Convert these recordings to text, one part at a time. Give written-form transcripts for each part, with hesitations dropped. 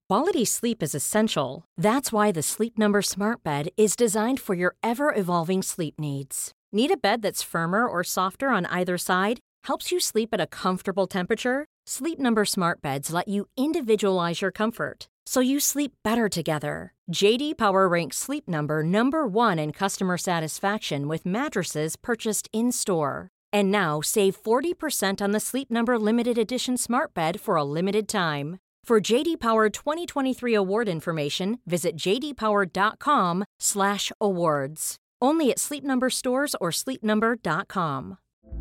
Quality sleep is essential. That's why the Sleep Number Smart Bed is designed for your ever-evolving sleep needs. Need a bed that's firmer or softer on either side? Helps you sleep at a comfortable temperature? Sleep Number Smart Beds let you individualize your comfort, so you sleep better together. J.D. Power ranks Sleep Number number 1 in customer satisfaction with mattresses purchased in-store. And now, save 40% on the Sleep Number Limited Edition Smart Bed for a limited time. For J.D. Power 2023 award information, visit jdpower.com/awards. Only at Sleep Number stores or sleepnumber.com.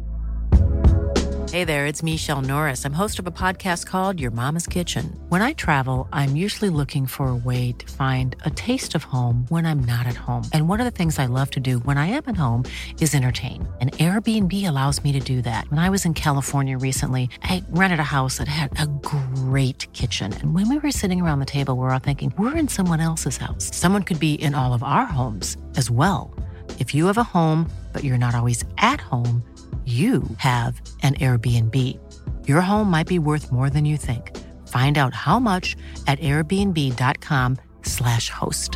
Hey there, it's Michelle Norris. I'm host of a podcast called Your Mama's Kitchen. When I travel, I'm usually looking for a way to find a taste of home when I'm not at home. And one of the things I love to do when I am at home is entertain. And Airbnb allows me to do that. When I was in California recently, I rented a house that had a great kitchen. And when we were sitting around the table, we were all thinking, we're in someone else's house. Someone could be in all of our homes as well. If you have a home, but you're not always at home, you have an Airbnb. Your home might be worth more than you think. Find out how much at airbnb.com/host.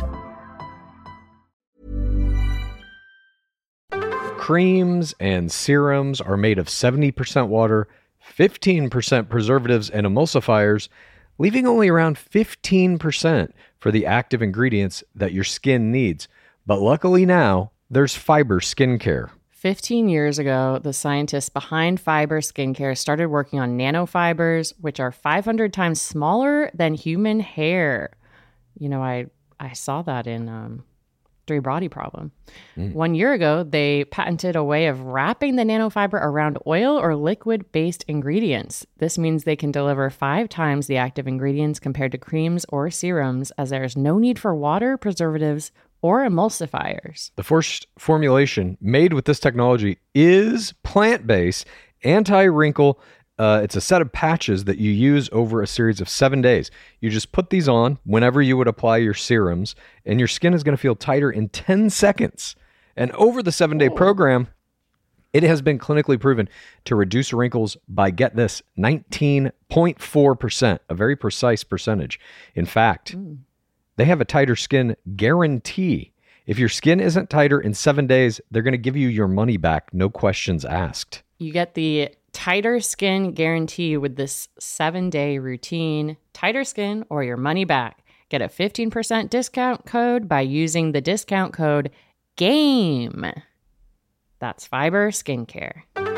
Creams and serums are made of 70% water, 15% preservatives and emulsifiers, leaving only around 15% for the active ingredients that your skin needs. But luckily now, there's Fiber Skincare. 15 years ago, the scientists behind Fiber Skincare started working on nanofibers, which are 500 times smaller than human hair. You know, I saw that in Three Body Problem. 1 year ago, they patented a way of wrapping the nanofiber around oil or liquid-based ingredients. This means they can deliver 5 times the active ingredients compared to creams or serums, as there is no need for water, preservatives, or emulsifiers. The first formulation made with this technology is plant-based, anti-wrinkle. It's a set of patches that you use over a series of 7 days. You just put these on whenever you would apply your serums, and your skin is going to feel tighter in 10 seconds. And over the 7-day program, it has been clinically proven to reduce wrinkles by, get this, 19.4%, a very precise percentage. In fact, they have a tighter skin guarantee. If your skin isn't tighter in 7 days, they're going to give you your money back, no questions asked. You get the tighter skin guarantee with this 7-day routine. Tighter skin or your money back. Get a 15% discount code by using the discount code GAME. That's Fiber Skincare.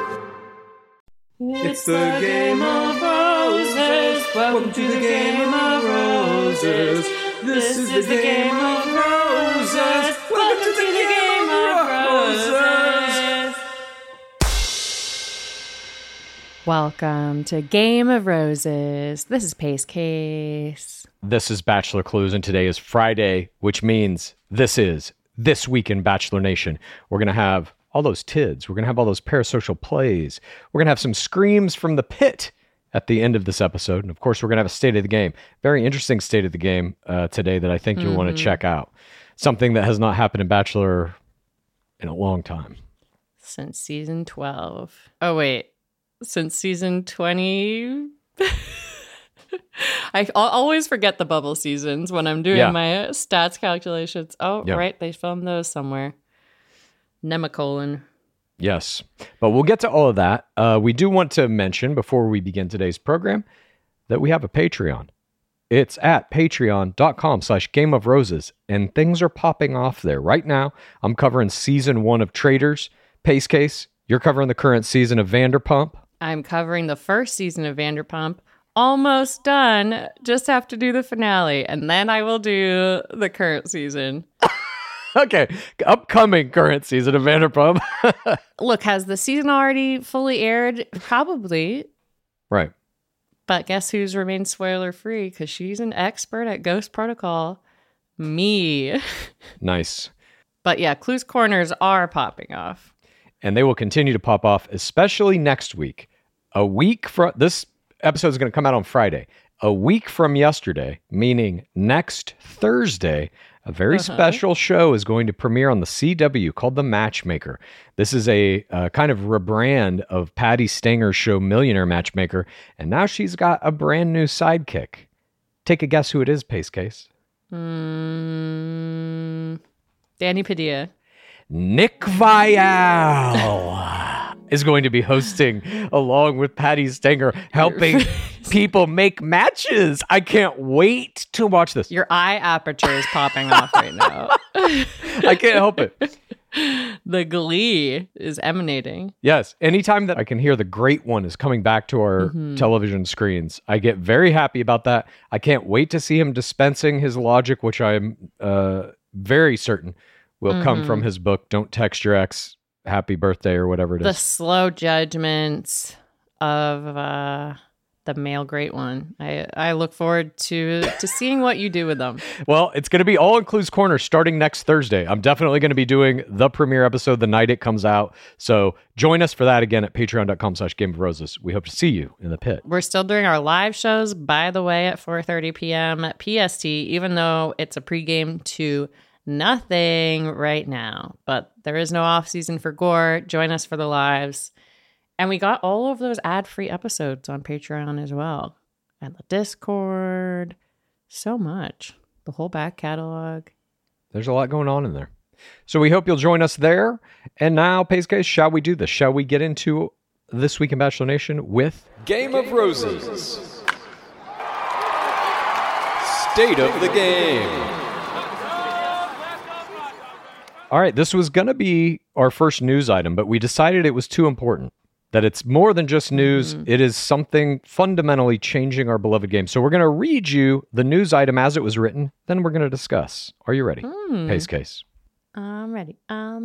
It's the Game of Roses. Welcome to the Game of Roses. This is the Game of Roses. Welcome to the Game of Roses. Welcome to Game of Roses. This is Pace Case. This is Bachelor Clues, and today is Friday, which means this is This Week in Bachelor Nation. We're going to have all those TIDs. We're going to have all those parasocial plays. We're going to have some screams from the pit at the end of this episode. And of course, we're going to have a state of the game. Very interesting state of the game today that I think you'll want to check out. Something that has not happened in Bachelor in a long time. Since season 12. Oh, wait. Since season 20. I always forget the bubble seasons when I'm doing my stats calculations. Oh, right. They filmed those somewhere. Nemacolin. Yes, but we'll get to all of that. We do want to mention before we begin today's program that we have a Patreon. It's at patreon.com/Game of Roses, and things are popping off there. Right now, I'm covering season 1 of Traitors. Pace Case, you're covering the current season of Vanderpump. I'm covering the first season of Vanderpump. Almost done. Just have to do the finale, and then I will do the current season. Okay, upcoming current season of Vanderpump. Look, has the season already fully aired? Probably. Right. But guess who's remained spoiler-free? Because she's an expert at Ghost Protocol. Me. Nice. But yeah, Clues Corners are popping off. And they will continue to pop off, especially next week. A week from... This episode is going to come out on Friday. A week from yesterday, meaning next Thursday... A very special show is going to premiere on the CW called The Matchmaker. This is a kind of rebrand of Patty Stanger's show Millionaire Matchmaker, and now she's got a brand new sidekick. Take a guess who it is, Pace Case. Danny Padilla. Nick Vial is going to be hosting along with Patty Stanger, helping people make matches. I can't wait to watch this. Your eye aperture is popping off right now. I can't help it. The glee is emanating. Yes. Anytime that I can hear the great one is coming back to our television screens, I get very happy about that. I can't wait to see him dispensing his logic, which I'm very certain will come from his book, Don't Text Your Ex, Happy Birthday, or whatever it is. The slow judgments of the male great one. I look forward to seeing what you do with them. Well, it's going to be All Includes Corner starting next Thursday. I'm definitely going to be doing the premiere episode the night it comes out. So join us for that again at patreon.com/Game of Roses. We hope to see you in the pit. We're still doing our live shows, by the way, at 4:30 p.m. PST, even though it's a pregame to nothing right now. But there is no off season for Gore. Join us for the lives. And we got all of those ad-free episodes on Patreon as well. And the Discord. So much. The whole back catalog. There's a lot going on in there. So we hope you'll join us there. And now, Pace Case, shall we do this? Shall we get into This Week in Bachelor Nation with Game of Roses. State of the game. All right, this was going to be our first news item, but we decided it was too important. That it's more than just news. It is something fundamentally changing our beloved game. So we're going to read you the news item as it was written. Then we're going to discuss. Are you ready? Pace Case. I'm ready.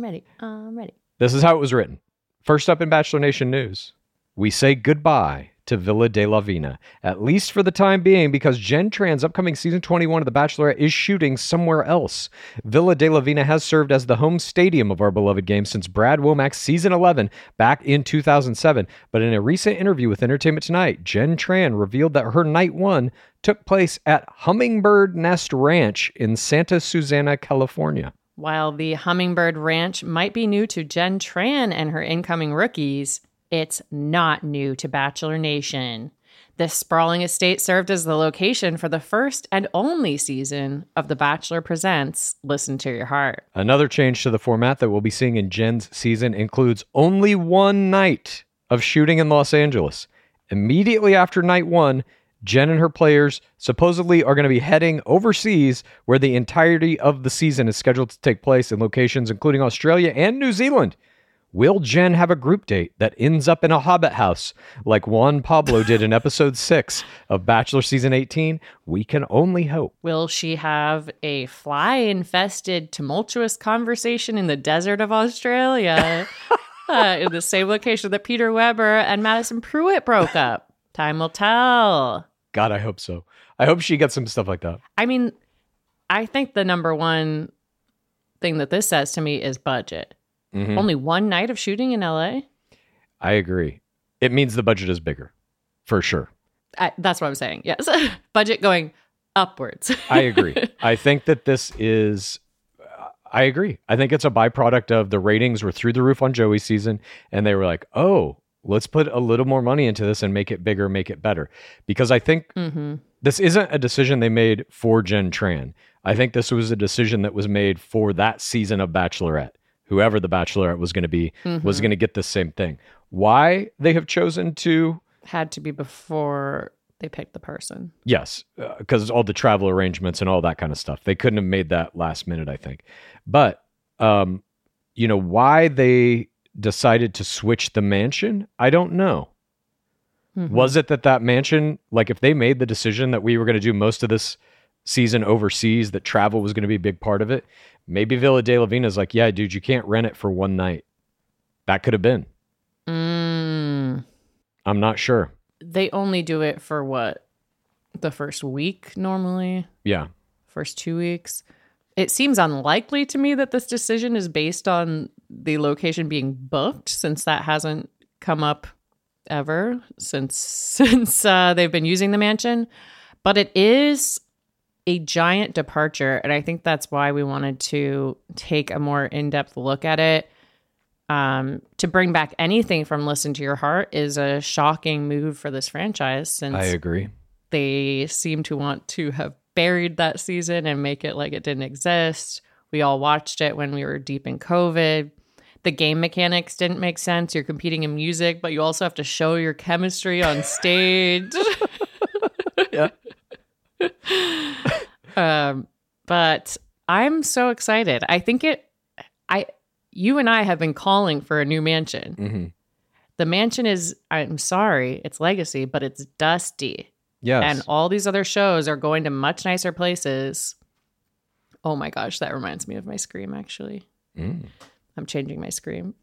This is how it was written. First up in Bachelor Nation news, we say goodbye to Villa de la Vina, at least for the time being, because Jen Tran's upcoming season 21 of The Bachelorette is shooting somewhere else. Villa de la Vina has served as the home stadium of our beloved game since Brad Womack's season 11 back in 2007. But in a recent interview with Entertainment Tonight, Jen Tran revealed that her night one took place at Hummingbird Nest Ranch in Santa Susana, California. While the Hummingbird Ranch might be new to Jen Tran and her incoming rookies, it's not new to Bachelor Nation. This sprawling estate served as the location for the first and only season of The Bachelor Presents Listen to Your Heart. Another change to the format that we'll be seeing in Jen's season includes only one night of shooting in Los Angeles. Immediately after night one, Jen and her players supposedly are going to be heading overseas, where the entirety of the season is scheduled to take place in locations including Australia and New Zealand. Will Jen have a group date that ends up in a Hobbit house like Juan Pablo did in episode 6 of Bachelor Season 18? We can only hope. Will she have a fly-infested, tumultuous conversation in the desert of Australia in the same location that Peter Weber and Madison Pruitt broke up? Time will tell. God, I hope so. I hope she gets some stuff like that. I mean, I think the number one thing that this says to me is budget. Only one night of shooting in LA? I agree. It means the budget is bigger, for sure. That's what I'm saying. Yes. Budget going upwards. I agree. I think that this is... I agree. I think it's a byproduct of the ratings were through the roof on Joey's season, and they were like, oh, let's put a little more money into this and make it bigger, make it better. Because I think this isn't a decision they made for Jen Tran. I think this was a decision that was made for that season of Bachelorette. Whoever the Bachelorette was going to be was going to get the same thing. Why they have chosen to... Had to be before they picked the person. Yes, because all the travel arrangements and all that kind of stuff. They couldn't have made that last minute, I think. But, why they decided to switch the mansion, I don't know. Was it that mansion, like if they made the decision that we were going to do most of this season overseas, that travel was going to be a big part of it, maybe Villa de la Vina is like, yeah, dude, you can't rent it for one night. That could have been. I'm not sure. They only do it for what? The first week normally? Yeah. First 2 weeks. It seems unlikely to me that this decision is based on the location being booked, since that hasn't come up ever since they've been using the mansion. But it is a giant departure, and I think that's why we wanted to take a more in-depth look at it. To bring back anything from Listen to Your Heart is a shocking move for this franchise, since I agree. They seem to want to have buried that season and make it like it didn't exist. We all watched it when we were deep in COVID. The game mechanics didn't make sense. You're competing in music, but you also have to show your chemistry on stage. Yeah. But I'm so excited. I think you and I have been calling for a new mansion. Mm-hmm. The mansion is, I'm sorry, it's legacy, but it's dusty. Yes. And all these other shows are going to much nicer places. Oh my gosh, that reminds me of my Scream, actually. I'm changing my Scream.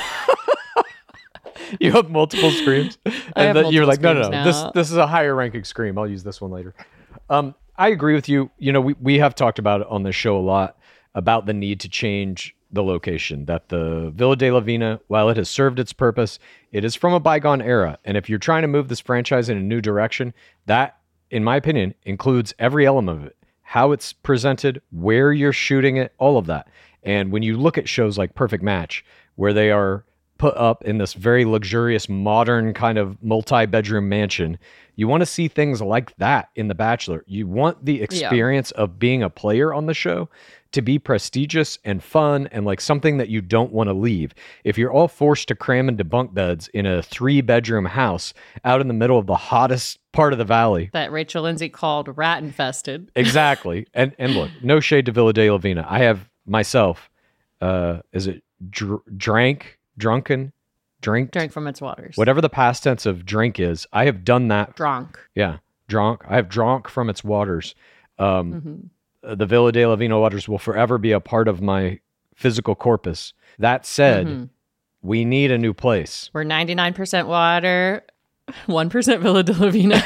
You have multiple Screams? I have And you're like, no, multiple Screams this is a higher ranking Scream. I'll use this one later. I agree with you. You know, we have talked about it on this show a lot about the need to change the location, that the Villa de la Vina, while it has served its purpose, it is from a bygone era. And if you're trying to move this franchise in a new direction, that, in my opinion, includes every element of it. How it's presented, where you're shooting it, all of that. And when you look at shows like Perfect Match, where they are put up in this very luxurious, modern kind of multi-bedroom mansion, you want to see things like that in The Bachelor. You want the experience of being a player on the show to be prestigious and fun and like something that you don't want to leave. If you're all forced to cram into bunk beds in a 3-bedroom house out in the middle of the hottest part of the valley. That Rachel Lindsay called rat infested. Exactly. And look, no shade to Villa de la Vina. I have myself, is it drank from its waters. Whatever the past tense of drink is, I have done that. Drunk. Yeah, drunk. I have drunk from its waters. The Villa de la Vina waters will forever be a part of my physical corpus. That said, we need a new place. We're 99% water, 1% Villa de la Vina.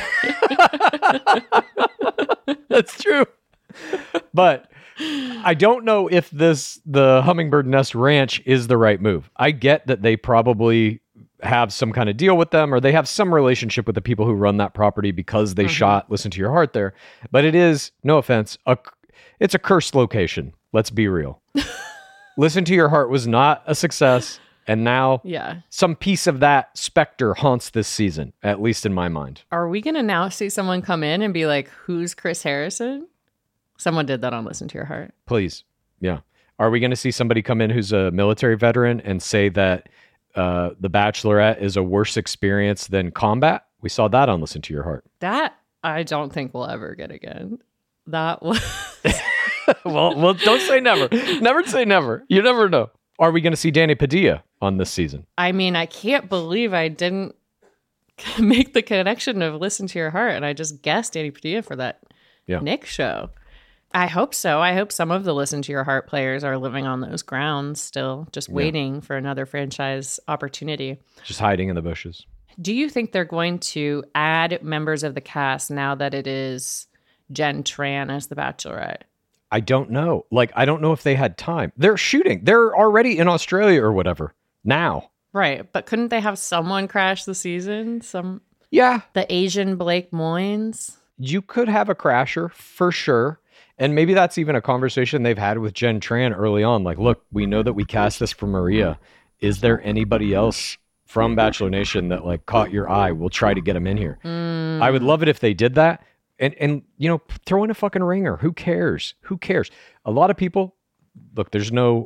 That's true. But I don't know if the Hummingbird Nest Ranch is the right move. I get that they probably have some kind of deal with them, or they have some relationship with the people who run that property because they shot Listen to Your Heart there. But it is, no offense, it's a cursed location. Let's be real. Listen to Your Heart was not a success, and now some piece of that specter haunts this season, at least in my mind. Are we going to now see someone come in and be like, who's Chris Harrison? Someone did that on Listen to Your Heart. Please. Yeah. Are we going to see somebody come in who's a military veteran and say that The Bachelorette is a worse experience than combat? We saw that on Listen to Your Heart. That I don't think we'll ever get again. That was... well, don't say never. Never say never. You never know. Are we going to see Danny Padilla on this season? I mean, I can't believe I didn't make the connection of Listen to Your Heart, and I just guessed Danny Padilla for that Nick show. I hope so. I hope some of the Listen to Your Heart players are living on those grounds still, just waiting for another franchise opportunity. Just hiding in the bushes. Do you think they're going to add members of the cast now that it is Jen Tran as the Bachelorette? I don't know. I don't know if they had time. They're shooting. They're already in Australia or whatever now. Right. But couldn't they have someone crash the season? Yeah. The Asian Blake Moynes? You could have a crasher for sure. And maybe that's even a conversation they've had with Jen Tran early on. Like, look, we know that we cast this for Maria. Is there anybody else from Bachelor Nation that caught your eye? We'll try to get them in here. I would love it if they did that. And throw in a fucking ringer. Who cares? A lot of people, look, there's no,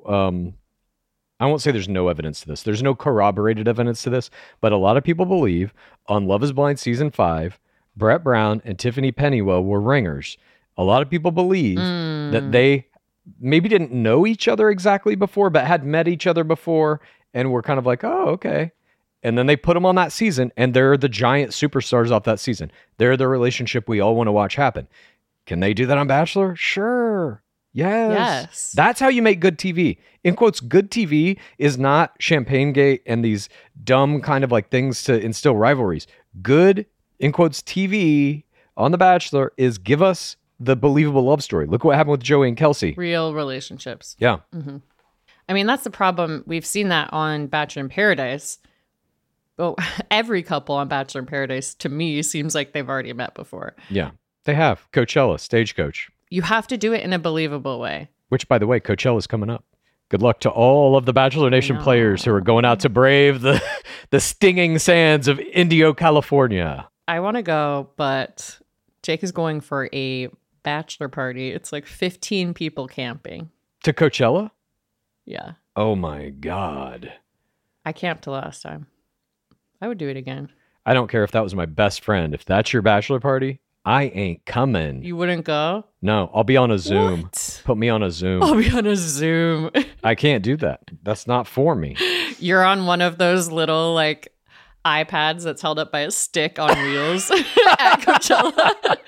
I won't say there's no evidence to this. There's no corroborated evidence to this, but a lot of people believe on Love is Blind Season 5, Brett Brown and Tiffany Pennywell were ringers. A lot of people believe that they maybe didn't know each other exactly before, but had met each other before and were kind of like, oh, okay. And then they put them on that season, and they're the giant superstars off that season. They're the relationship we all want to watch happen. Can they do that on Bachelor? Sure. Yes. That's how you make good TV. In quotes, good TV is not Champagne Gate and these dumb kind of things to instill rivalries. Good, in quotes, TV on The Bachelor is give us the believable love story. Look what happened with Joey and Kelsey. Real relationships. Yeah. Mm-hmm. I mean, that's the problem. We've seen that on Bachelor in Paradise. Oh, every couple on Bachelor in Paradise, to me, seems like they've already met before. Yeah, they have. Coachella, Stagecoach. You have to do it in a believable way. Which, by the way, Coachella's coming up. Good luck to all of the Bachelor Nation players who are going out to brave the stinging sands of Indio, California. I want to go, but Jake is going for a bachelor party. It's like 15 people camping. To Coachella? Yeah. Oh my God. I camped the last time. I would do it again. I don't care if that was my best friend. If that's your bachelor party, I ain't coming. You wouldn't go? No, I'll be on a Zoom. What? Put me on a Zoom. I'll be on a Zoom. I can't do that. That's not for me. You're on one of those little like iPads that's held up by a stick on wheels at Coachella.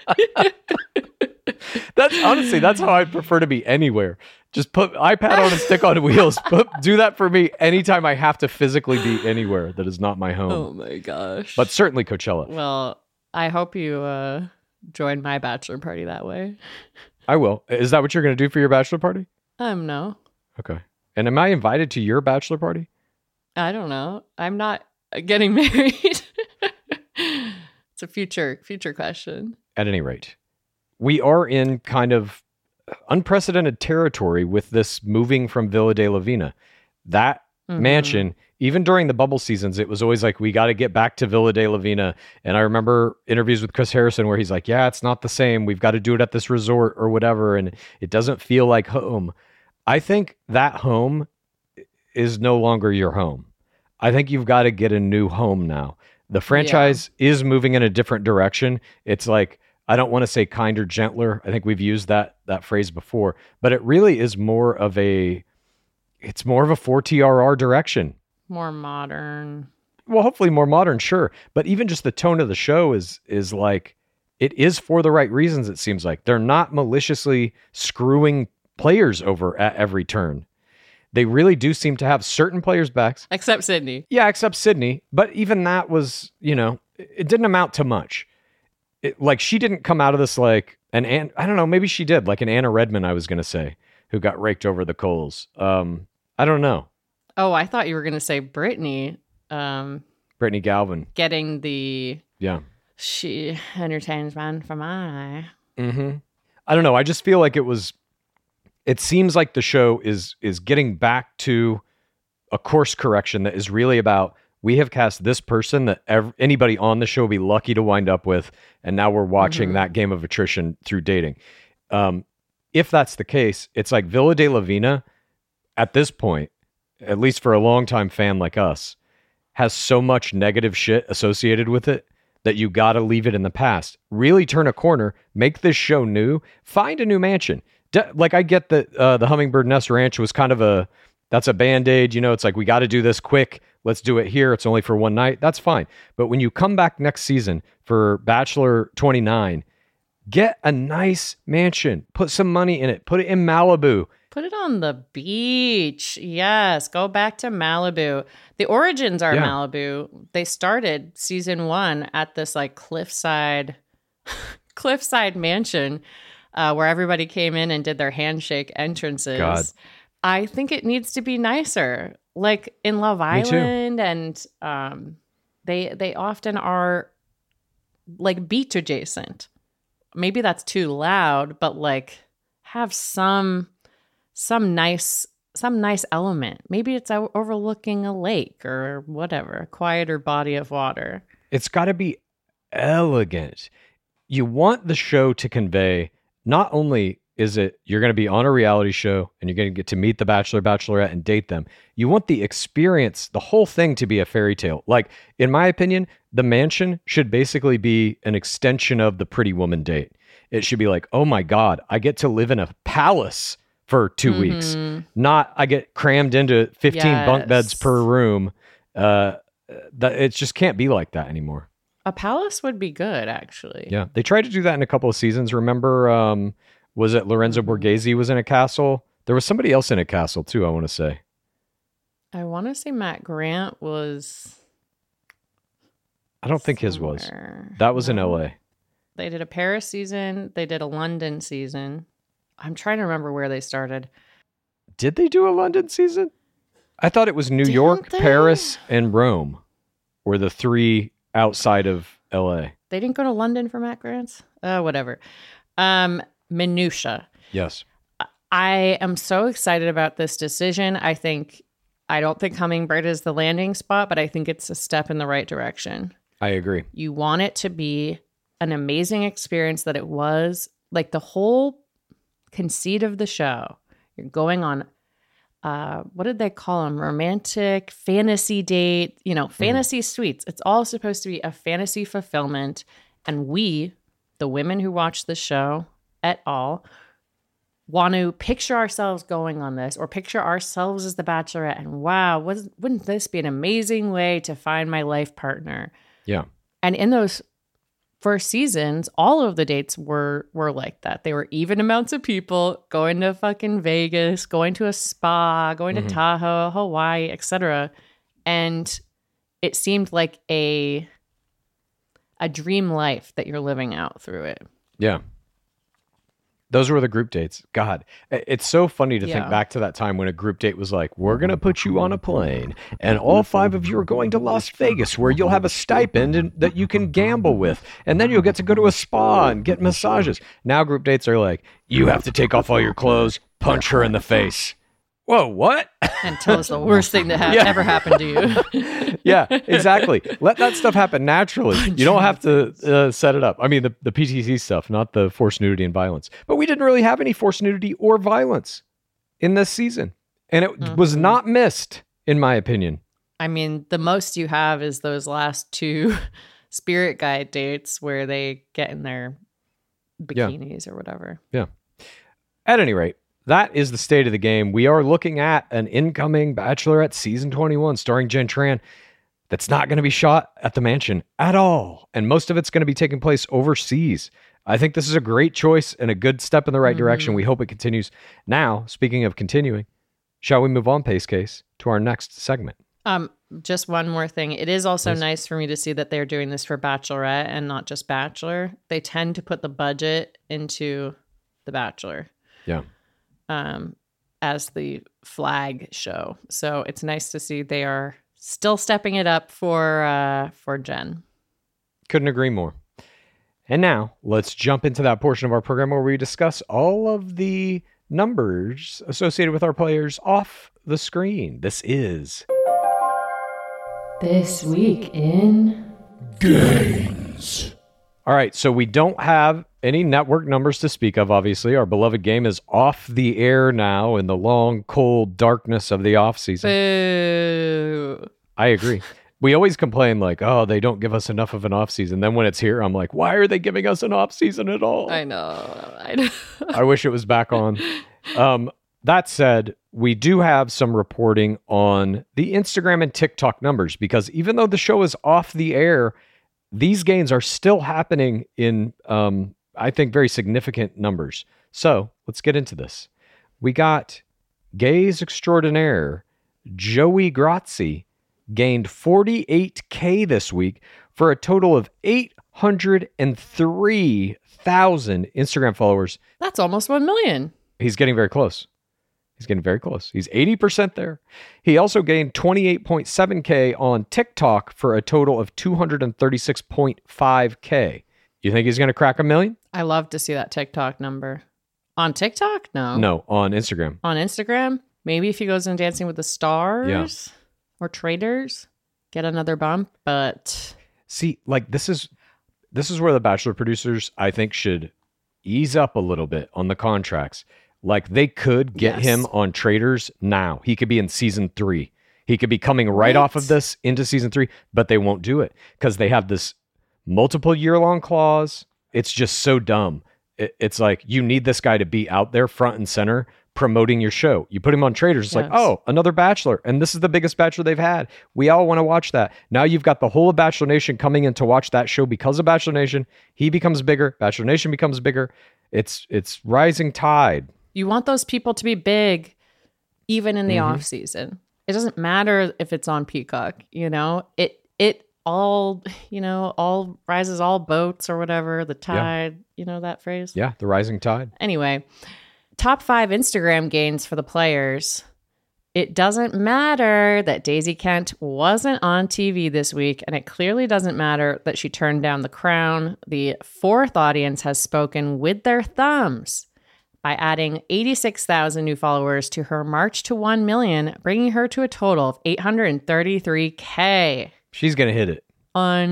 That's how I prefer to be anywhere. Just put iPad on and stick on wheels. Do that for me anytime I have to physically be anywhere that is not my home. Oh my gosh. But certainly Coachella. Well, I hope you join my bachelor party that way. I will. Is that what you're going to do for your bachelor party? No. Okay. And am I invited to your bachelor party? I don't know. I'm not getting married. It's a future question. At any rate, we are in kind of unprecedented territory with this moving from Villa de la Vina. That mansion, even during the bubble seasons, it was always like, we got to get back to Villa de la Vina. And I remember interviews with Chris Harrison where he's like, yeah, it's not the same. We've got to do it at this resort or whatever. And it doesn't feel like home. I think that home is no longer your home. I think you've got to get a new home now. The franchise is moving in a different direction. It's like, I don't want to say kinder, gentler. I think we've used that phrase before, but it really is more of a 4TRR direction. More modern. Well, hopefully more modern, sure. But even just the tone of the show is like, it is for the right reasons, it seems like. They're not maliciously screwing players over at every turn. They really do seem to have certain players' backs. Except Sydney. Yeah, except Sydney. But even that was, it didn't amount to much. Like, she didn't come out of this like I don't know, maybe she did, like an Anna Redmond, I was going to say, who got raked over the coals. I don't know. Oh, I thought you were going to say Brittany. Brittany Galvin. Getting the... Yeah. She entertains man for my eye. Mm-hmm. I don't know. I just feel like it seems like the show is getting back to a course correction that is really about, we have cast this person that anybody on the show will be lucky to wind up with, and now we're watching that game of attrition through dating. If that's the case, it's like Villa de la Vina, at this point, at least for a longtime fan like us, has so much negative shit associated with it that you got to leave it in the past. Really turn a corner, make this show new, find a new mansion. Like, I get that the Hummingbird Nest Ranch was kind of that's a Band-Aid, it's like, we got to do this quick. Let's do it here. It's only for one night. That's fine. But when you come back next season for Bachelor 29, get a nice mansion. Put some money in it. Put it in Malibu. Put it on the beach. Yes. Go back to Malibu. The origins are Malibu. They started season 1 at this like cliffside mansion where everybody came in and did their handshake entrances. God. I think it needs to be nicer. Like in Love Island, and they often are like beach adjacent. Maybe that's too loud, but like have some nice element. Maybe it's overlooking a lake or whatever, a quieter body of water. It's got to be elegant. You want the show to convey, not only is it you're going to be on a reality show and you're going to get to meet the Bachelor, Bachelorette and date them. You want the experience, the whole thing to be a fairy tale. Like, in my opinion, the mansion should basically be an extension of the Pretty Woman date. It should be like, oh my God, I get to live in a palace for 2 weeks. Not I get crammed into 15 bunk beds per room. It just can't be like that anymore. A palace would be good, actually. Yeah. They tried to do that in a couple of seasons. Remember, was it Lorenzo Borghese was in a castle? There was somebody else in a castle too, I want to say. I want to say Matt Grant was... I don't think his was. That was in LA. They did a Paris season. They did a London season. I'm trying to remember where they started. Did they do a London season? I thought it was New York, Paris, and Rome were the 3 outside of LA. They didn't go to London for Matt Grant's? Whatever. Minutia. Yes. I am so excited about this decision. I don't think Hummingbird is the landing spot, but I think it's a step in the right direction. I agree. You want it to be an amazing experience that it was. Like the whole conceit of the show, you're going on, what did they call them? Romantic fantasy date, fantasy suites. It's all supposed to be a fantasy fulfillment. And we, the women who watch the show et al., want to picture ourselves going on this or picture ourselves as the Bachelorette. And wow, wouldn't this be an amazing way to find my life partner? Yeah. And in those first seasons, all of the dates were like that. They were even amounts of people going to fucking Vegas, going to a spa, going to Tahoe, Hawaii, etc. And it seemed like a dream life that you're living out through it. Yeah. Those were the group dates. God, it's so funny to think back to that time when a group date was like, we're going to put you on a plane and all 5 of you are going to Las Vegas where you'll have a stipend that you can gamble with. And then you'll get to go to a spa and get massages. Now group dates are like, you have to take off all your clothes, punch her in the face. Whoa, what? And tell us the worst thing that ever happened to you. Yeah, exactly. Let that stuff happen naturally. You don't have to set it up. I mean, the PTC stuff, not the forced nudity and violence. But we didn't really have any forced nudity or violence in this season. And it was not missed, in my opinion. I mean, the most you have is those last 2 spirit guide dates where they get in their bikinis or whatever. Yeah. At any rate, that is the state of the game. We are looking at an incoming Bachelorette season 21 starring Jen Tran that's not going to be shot at the mansion at all. And most of it's going to be taking place overseas. I think this is a great choice and a good step in the right direction. We hope it continues. Now, speaking of continuing, shall we move on, Pace Case, to our next segment? Just one more thing. It is also nice for me to see that they're doing this for Bachelorette and not just Bachelor. They tend to put the budget into The Bachelor. Yeah. As the flag show. So it's nice to see they are still stepping it up for Jen. Couldn't agree more. And now let's jump into that portion of our program where we discuss all of the numbers associated with our players off the screen. This is This Week in Games. All right, so we don't have any network numbers to speak of, obviously. Our beloved game is off the air now in the long, cold darkness of the off-season. Boo. I agree. We always complain like, oh, they don't give us enough of an off-season. Then when it's here, I'm like, why are they giving us an off-season at all? I know. I wish it was back on. That said, we do have some reporting on the Instagram and TikTok numbers because even though the show is off the air, these gains are still happening in, I think, very significant numbers. So let's get into this. We got gays extraordinaire Joey Grazzi gained 48K this week for a total of 803,000 Instagram followers. That's almost 1 million. He's getting very close. He's 80% there. He also gained 28.7K on TikTok for a total of 236.5K. You think he's going to crack 1 million? I love to see that TikTok number. On TikTok? No, on Instagram. On Instagram? Maybe if he goes in Dancing with the Stars or Traders, get another bump. But see, like this is where the Bachelor producers, I think, should ease up a little bit on the contracts. Like they could get him on Traders now. He could be in season 3. He could be coming right off of this into season 3, but they won't do it because they have this multiple year-long clause. It's just so dumb. It's like you need this guy to be out there front and center promoting your show. You put him on Traders. It's like, oh, another Bachelor. And this is the biggest Bachelor they've had. We all want to watch that. Now you've got the whole of Bachelor Nation coming in to watch that show because of Bachelor Nation. He becomes bigger. Bachelor Nation becomes bigger. It's rising tide. You want those people to be big even in the off season. It doesn't matter if it's on Peacock, It all, all rises, all boats or whatever, the tide, you know that phrase? Yeah, the rising tide. Anyway, top 5 Instagram gains for the players. It doesn't matter that Daisy Kent wasn't on TV this week, and it clearly doesn't matter that she turned down The Crown. The 4th audience has spoken with their thumbs by adding 86,000 new followers to her march to 1 million, bringing her to a total of 833K. She's going to hit it.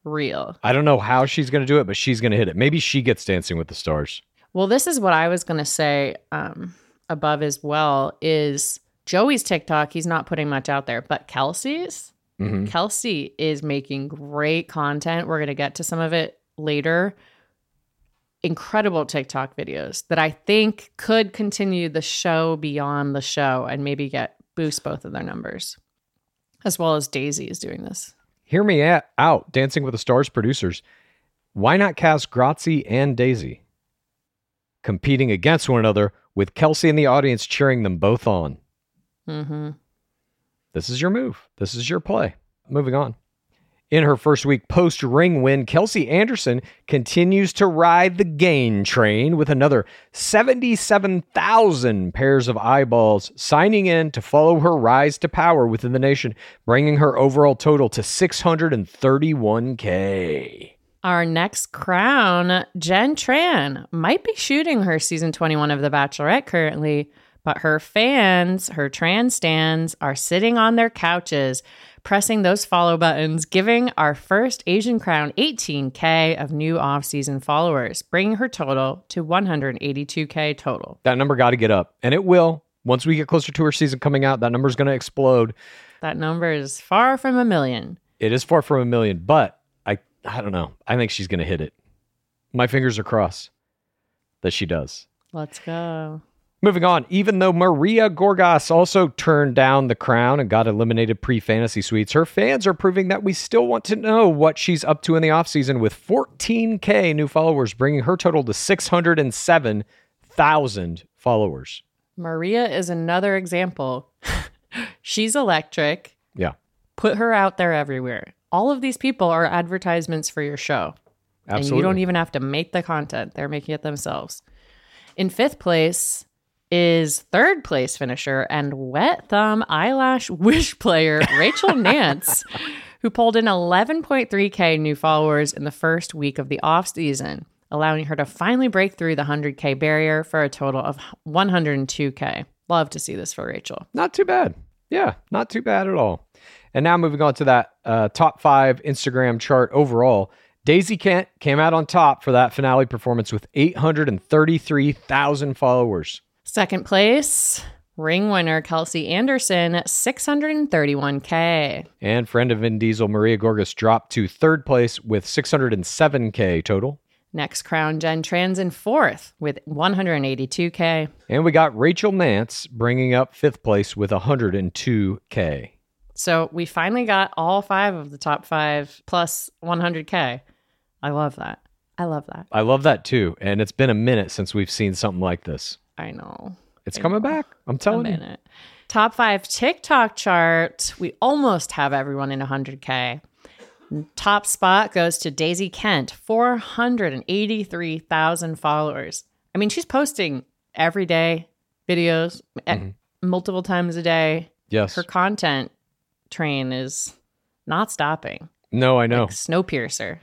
real. I don't know how she's going to do it, but she's going to hit it. Maybe she gets Dancing with the Stars. Well, this is what I was going to say above as well is Joey's TikTok. He's not putting much out there, but Kelsey's, Kelsey is making great content. We're going to get to some of it later. Incredible TikTok videos that I think could continue the show beyond the show and maybe boost both of their numbers, as well as Daisy is doing this. Hear me out, Dancing with the Stars producers. Why not cast Grazi and Daisy competing against one another with Kelsey in the audience cheering them both on? This is your move. This is your play. Moving on. In her first week post-ring win, Kelsey Anderson continues to ride the gain train with another 77,000 pairs of eyeballs signing in to follow her rise to power within the nation, bringing her overall total to 631K. Our next crown, Jen Tran, might be shooting her season 21 of The Bachelorette currently, but her fans, her Tran stans, are sitting on their couches, pressing those follow buttons, giving our first Asian crown 18K of new off-season followers, bringing her total to 182K total. That number got to get up, and it will. Once we get closer to her season coming out, that number is going to explode. That number is far from 1 million. It is far from 1 million, but I don't know. I think she's going to hit it. My fingers are crossed that she does. Let's go. Moving on, even though Maria Gorgas also turned down the crown and got eliminated pre-fantasy suites, her fans are proving that we still want to know what she's up to in the offseason with 14K new followers, bringing her total to 607,000 followers. Maria is another example. She's electric. Yeah. Put her out there everywhere. All of these people are advertisements for your show. Absolutely. And you don't even have to make the content. They're making it themselves. In fifth place is third place finisher and wet thumb eyelash wish player Rachel Nance, who pulled in 11.3K new followers in the first week of the off season, allowing her to finally break through the 100K barrier for a total of 102K. Love to see this for Rachel. Not too bad. Yeah, not too bad at all. And now moving on to that top 5 Instagram chart overall, Daisy Kent came out on top for that finale performance with 833,000 followers. Second place, ring winner Kelsey Anderson, 631K. And friend of Vin Diesel, Maria Gorgas, dropped to third place with 607K total. Next crown, Jen Trans in fourth with 182K. And we got Rachel Nance bringing up fifth place with 102K. So we finally got all 5 of the top 5 plus 100K. I love that. I love that. I love that too. And it's been a minute since we've seen something like this. I know. It's coming back. I'm telling you. Top 5 TikTok chart. We almost have everyone in 100K. Top spot goes to Daisy Kent, 483,000 followers. I mean, she's posting every day videos multiple times a day. Yes. Her content train is not stopping. No, I know. Like Snowpiercer.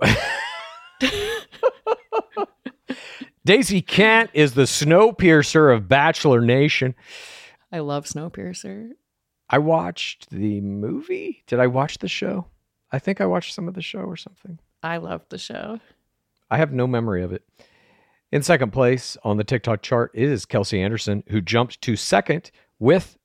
Daisy Kent is the Snowpiercer of Bachelor Nation. I love Snowpiercer. I watched the movie. Did I watch the show? I think I watched some of the show or something. I love the show. I have no memory of it. In second place on the TikTok chart is Kelsey Anderson, who jumped to second with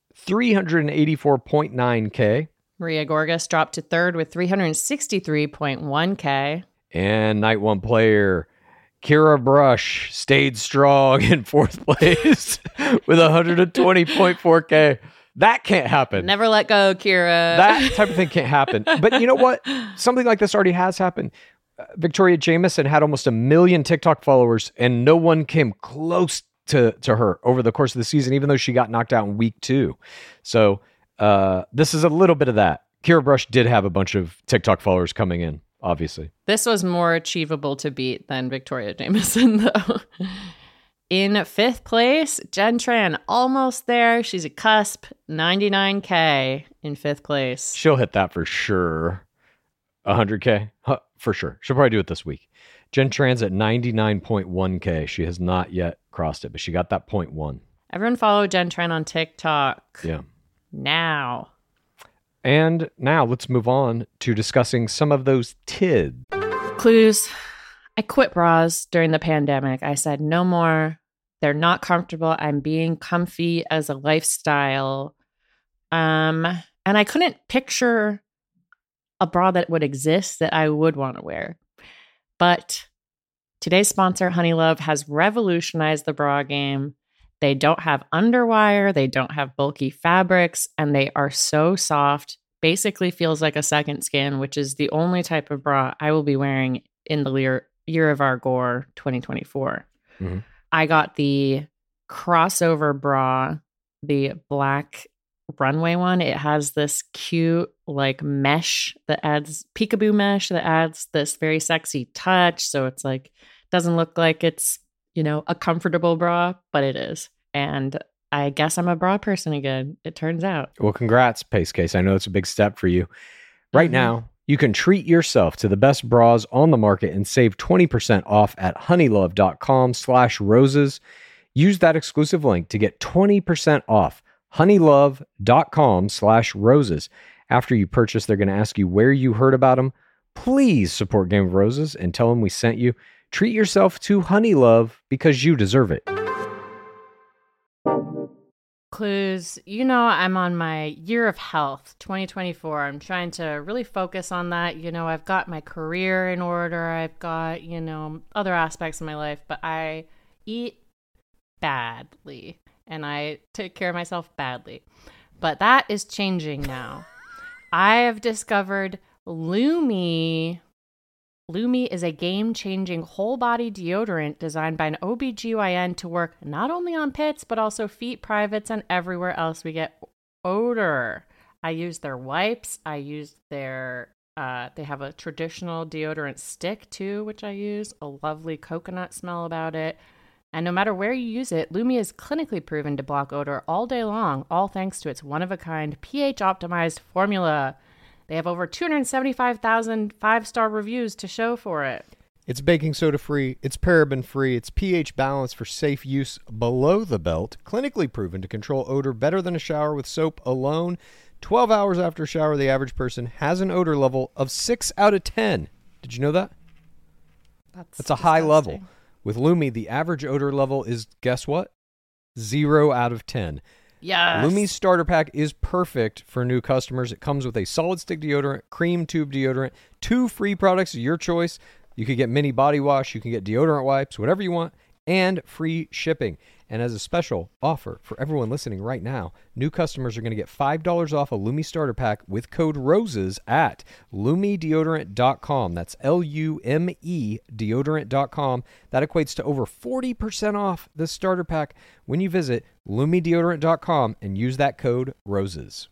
384.9K. Maria Gorgas dropped to third with 363.1K. And night one player Kira Brush stayed strong in fourth place with 120.4K. That can't happen. Never let go, Kira. That type of thing can't happen. But you know what? Something like this already has happened. Victoria Jameson had almost 1 million TikTok followers, and no one came close to her over the course of the season, even though she got knocked out in week 2. So this is a little bit of that. Kira Brush did have a bunch of TikTok followers coming in, obviously. This was more achievable to beat than Victoria Jameson, though. In fifth place, Jen Tran, almost there. She's a cusp, 99K in fifth place. She'll hit that for sure. 100K? For sure. She'll probably do it this week. Jen Tran's at 99.1K. She has not yet crossed it, but she got that 0.1. Everyone follow Jen Tran on TikTok. Yeah. Now. And now let's move on to discussing some of those TID. Clues. I quit bras during the pandemic. I said, no more. They're not comfortable. I'm being comfy as a lifestyle. And I couldn't picture a bra that would exist that I would want to wear. But today's sponsor, Honeylove, has revolutionized the bra game. They don't have underwire, they don't have bulky fabrics, and they are so soft. Basically feels like a second skin, which is the only type of bra I will be wearing in the year of our gore 2024. Mm-hmm. I got the crossover bra, the black runway one. It has this cute like mesh that adds peekaboo mesh that adds this very sexy touch. So it's like, doesn't look like it's, you know, a comfortable bra, but it is. And I guess I'm a bra person again, it turns out. Well, congrats, Pace Case. I know it's a big step for you. Right now, you can treat yourself to the best bras on the market and save 20% off at honeylove.com/roses. Use that exclusive link to get 20% off honeylove.com/roses. After you purchase, they're going to ask you where you heard about them. Please support Game of Roses and tell them we sent you. Treat yourself to Honeylove because you deserve it. Clues. You know, I'm on my year of health, 2024. I'm trying to really focus on that. You know, I've got my career in order. I've got, you know, other aspects of my life, but I eat badly and I take care of myself badly. But that is changing now. I have discovered Lume. Lume is a game-changing whole-body deodorant designed by an OBGYN to work not only on pits, but also feet, privates, and everywhere else we get odor. I use their wipes. I use their, they have a traditional deodorant stick too, which I use. A lovely coconut smell about it. And no matter where you use it, Lume is clinically proven to block odor all day long, all thanks to its one-of-a-kind pH-optimized formula. They have over 275,000 five-star reviews to show for it. It's baking soda free, it's paraben free, it's pH balanced for safe use below the belt, clinically proven to control odor better than a shower with soap alone. 12 hours after a shower, the average person has an odor level of 6 out of 10. Did you know that? That's a high level. With Lume, the average odor level is, guess what? 0 out of 10. Yes. Lume's starter pack is perfect for new customers. It comes with a solid stick deodorant, cream tube deodorant, 2 free products of your choice. You can get mini body wash, you can get deodorant wipes, whatever you want, and free shipping. And as a special offer for everyone listening right now, new customers are going to get $5 off a Lume starter pack with code ROSES at LumeDeodorant.com. That's LUME deodorant.com. That equates to over 40% off this starter pack when you visit LumeDeodorant.com and use that code ROSES.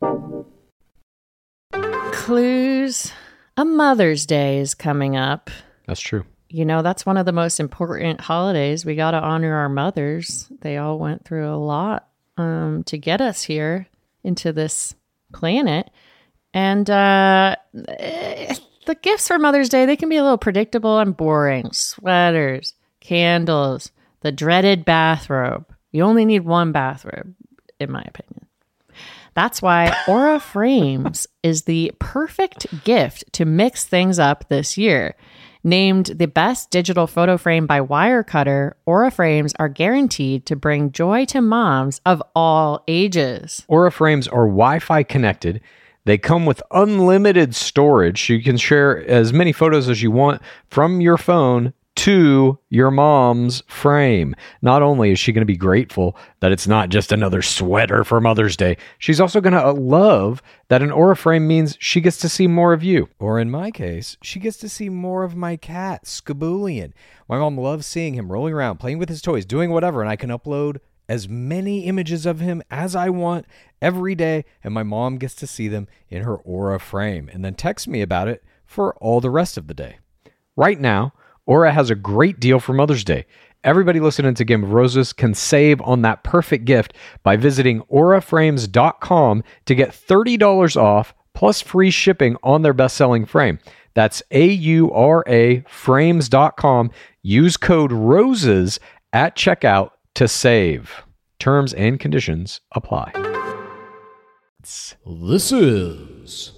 Clues. A Mother's Day is coming up. That's true. You know, that's one of the most important holidays. We got to honor our mothers. They all went through a lot to get us here into this planet. And the gifts for Mother's Day, they can be a little predictable and boring. Sweaters, candles, the dreaded bathrobe. You only need one bathrobe, in my opinion. That's why Aura Frames is the perfect gift to mix things up this year. Named the best digital photo frame by Wirecutter, Aura Frames are guaranteed to bring joy to moms of all ages. Aura Frames are Wi-Fi connected. They come with unlimited storage. You can share as many photos as you want from your phone to your mom's frame. Not only is she going to be grateful that it's not just another sweater for Mother's Day, she's also going to love that an Aura frame means she gets to see more of you. Or in my case, she gets to see more of my cat, Skaboolian. My mom loves seeing him rolling around, playing with his toys, doing whatever, and I can upload as many images of him as I want every day, and my mom gets to see them in her Aura frame and then text me about it for all the rest of the day. Right now, Aura has a great deal for Mother's Day. Everybody listening to Game of Roses can save on that perfect gift by visiting auraframes.com to get $30 off plus free shipping on their best-selling frame. That's AURA frames.com. Use code ROSES at checkout to save. Terms and conditions apply. This is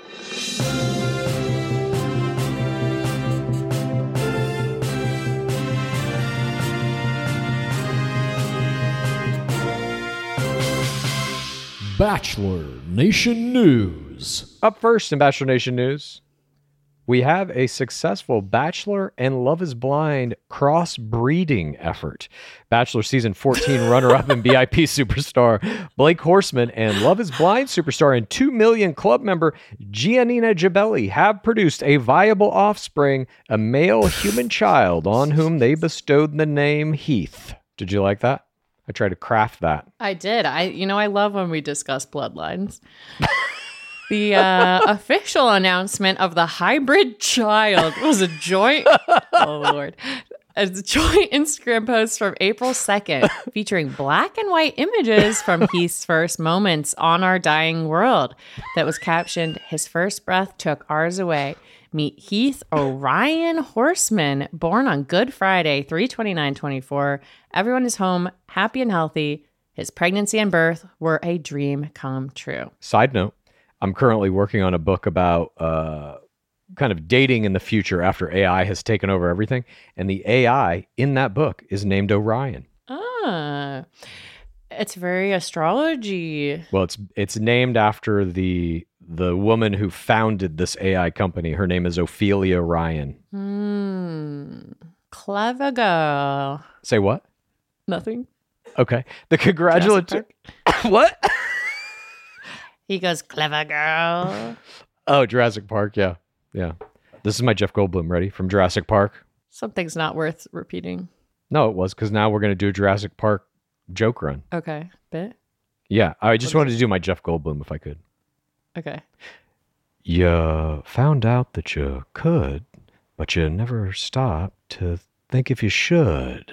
Bachelor Nation News. Up first in Bachelor Nation news, we have a successful Bachelor and Love is Blind cross-breeding effort. Bachelor Season 14 runner-up and VIP superstar Blake Horseman and Love is Blind superstar and 2 Million Club member Giannina Gibelli have produced a viable offspring, a male human child on whom they bestowed the name Heath. Did you like that? I tried to craft that. I did. I love when we discuss bloodlines. The official announcement of the hybrid child was a joint, a joint Instagram post from April 2nd featuring black and white images from Heath's first moments on our dying world that was captioned, "His first breath took ours away. Meet Heath Orion Horseman, born on Good Friday, 3/29/24. Everyone is home, happy and healthy. His pregnancy and birth were a dream come true." Side note, I'm currently working on a book about kind of dating in the future after AI has taken over everything. And the AI in that book is named Orion. Ah, it's very astrology. Well, it's named after the woman who founded this AI company. Her name is Ophelia Ryan. Clever girl. Say what? Nothing. Okay. The congratulatory... What? He goes, "Clever girl." Oh, Jurassic Park. Yeah. Yeah. This is my Jeff Goldblum. Ready? From Jurassic Park. Something's not worth repeating. No, it was, because now we're going to do a Jurassic Park joke run. Okay. Bit? Yeah. I just wanted to do my Jeff Goldblum if I could. Okay. You found out that you could, but you never stopped to think if you should.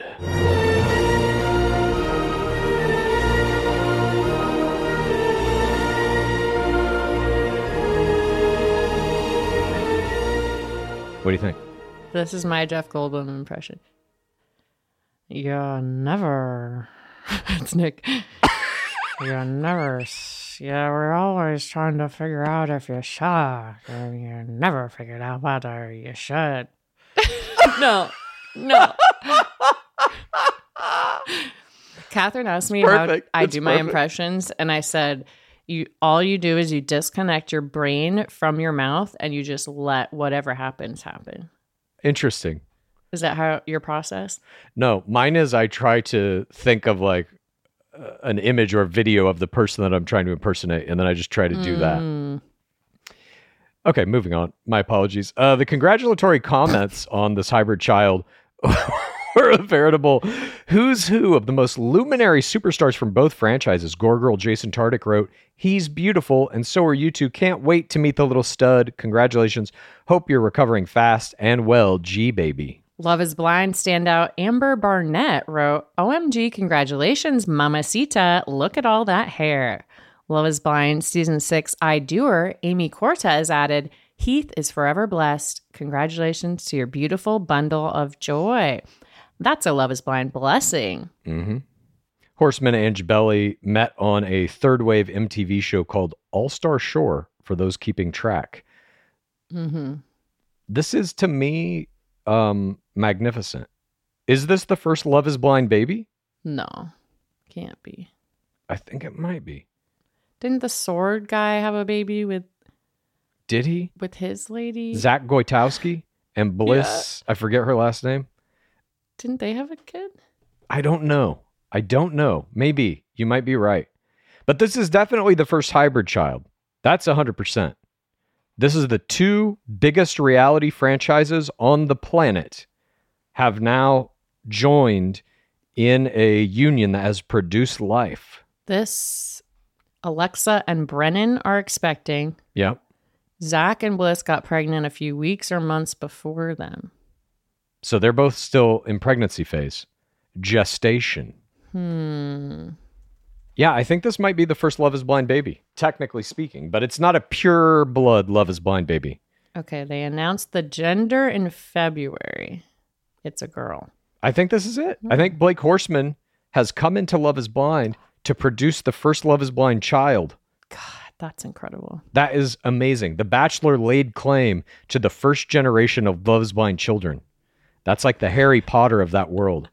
What do you think? This is my Jeff Goldblum impression. You're never... It's Nick. You're never... Yeah, we're always trying to figure out if you should. And you never figured out whether you should. No. Catherine asked me how I do my impressions, and I said, all you do is you disconnect your brain from your mouth, and you just let whatever happens happen. Interesting. Is that how your process? No, mine is I try to think of like an image or video of the person that I'm trying to impersonate, and then I just try to do that. Okay, moving on. My apologies. The congratulatory comments on this hybrid child were a veritable who's who of the most luminary superstars from both franchises. Gorgirl Jason Tardik wrote, "He's beautiful, and so are you two. Can't wait to meet the little stud. Congratulations. Hope you're recovering fast and well, G baby." Love is Blind standout Amber Barnett wrote, "OMG, congratulations, mamacita. Look at all that hair." Love is Blind Season 6 I Doer Amy Cortez added, "Heath is forever blessed. Congratulations to your beautiful bundle of joy." That's a Love is Blind blessing. Mm-hmm. Horseman and Gibelli met on a third wave MTV show called All-Star Shore, for those keeping track. Mm-hmm. This is, to me, magnificent. Is this the first Love is Blind baby? No, can't be. I think it might be. Didn't the sword guy have a baby with... Did he? With his lady? Zach Goitowski and Bliss. Yeah. I forget her last name. Didn't they have a kid? I don't know. Maybe. You might be right. But this is definitely the first hybrid child. That's 100%. This is the two biggest reality franchises on the planet have now joined in a union that has produced life. This, Alexa and Brennan are expecting. Yep. Zach and Bliss got pregnant a few weeks or months before them. So they're both still in pregnancy phase. Gestation. Yeah, I think this might be the first Love is Blind baby, technically speaking, but it's not a pure blood Love is Blind baby. Okay, they announced the gender in February. It's a girl. I think this is it. I think Blake Horseman has come into Love is Blind to produce the first Love is Blind child. God. That's incredible. That is amazing. The Bachelor laid claim to the first generation of Love's Blind children. That's like the Harry Potter of that world.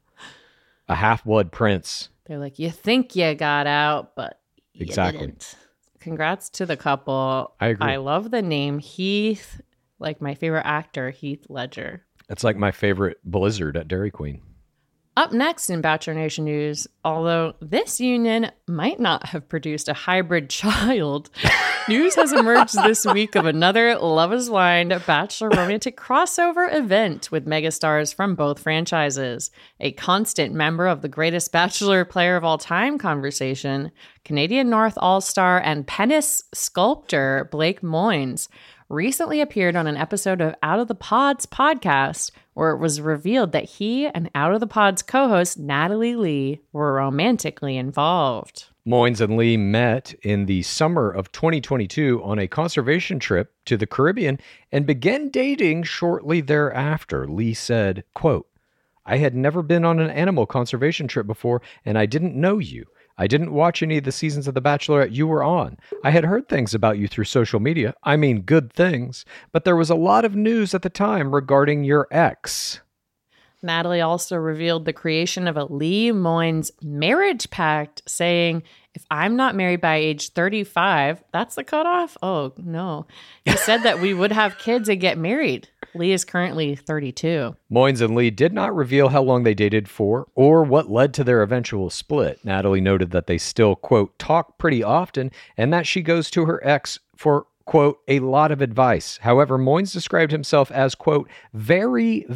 A half-blood prince. They're like, you think you got out, but you Exactly. didn't. Congrats to the couple. I agree. I love the name Heath, like my favorite actor, Heath Ledger. It's like my favorite Blizzard at Dairy Queen. Up next in Bachelor Nation news, although this union might not have produced a hybrid child, news has emerged this week of another Love is Blind Bachelor romantic crossover event with megastars from both franchises. A constant member of the greatest Bachelor player of all time conversation, Canadian North All-Star and penis sculptor Blake Moynes recently appeared on an episode of Out of the Pods podcast, where it was revealed that he and Out of the Pods co-host Natalie Lee were romantically involved. Moynes and Lee met in the summer of 2022 on a conservation trip to the Caribbean and began dating shortly thereafter. Lee said, quote, "I had never been on an animal conservation trip before, and I didn't know you. I didn't watch any of the seasons of The Bachelorette you were on. I had heard things about you through social media. I mean, good things. But there was a lot of news at the time regarding your ex." Natalie also revealed the creation of a Lee Moynes marriage pact, saying, "If I'm not married by age 35, that's the cutoff? Oh, no." He said that we would have kids and get married. Lee is currently 32. Moynes and Lee did not reveal how long they dated for or what led to their eventual split. Natalie noted that they still, quote, talk pretty often and that she goes to her ex for, quote, a lot of advice. However, Moynes described himself as, quote, very,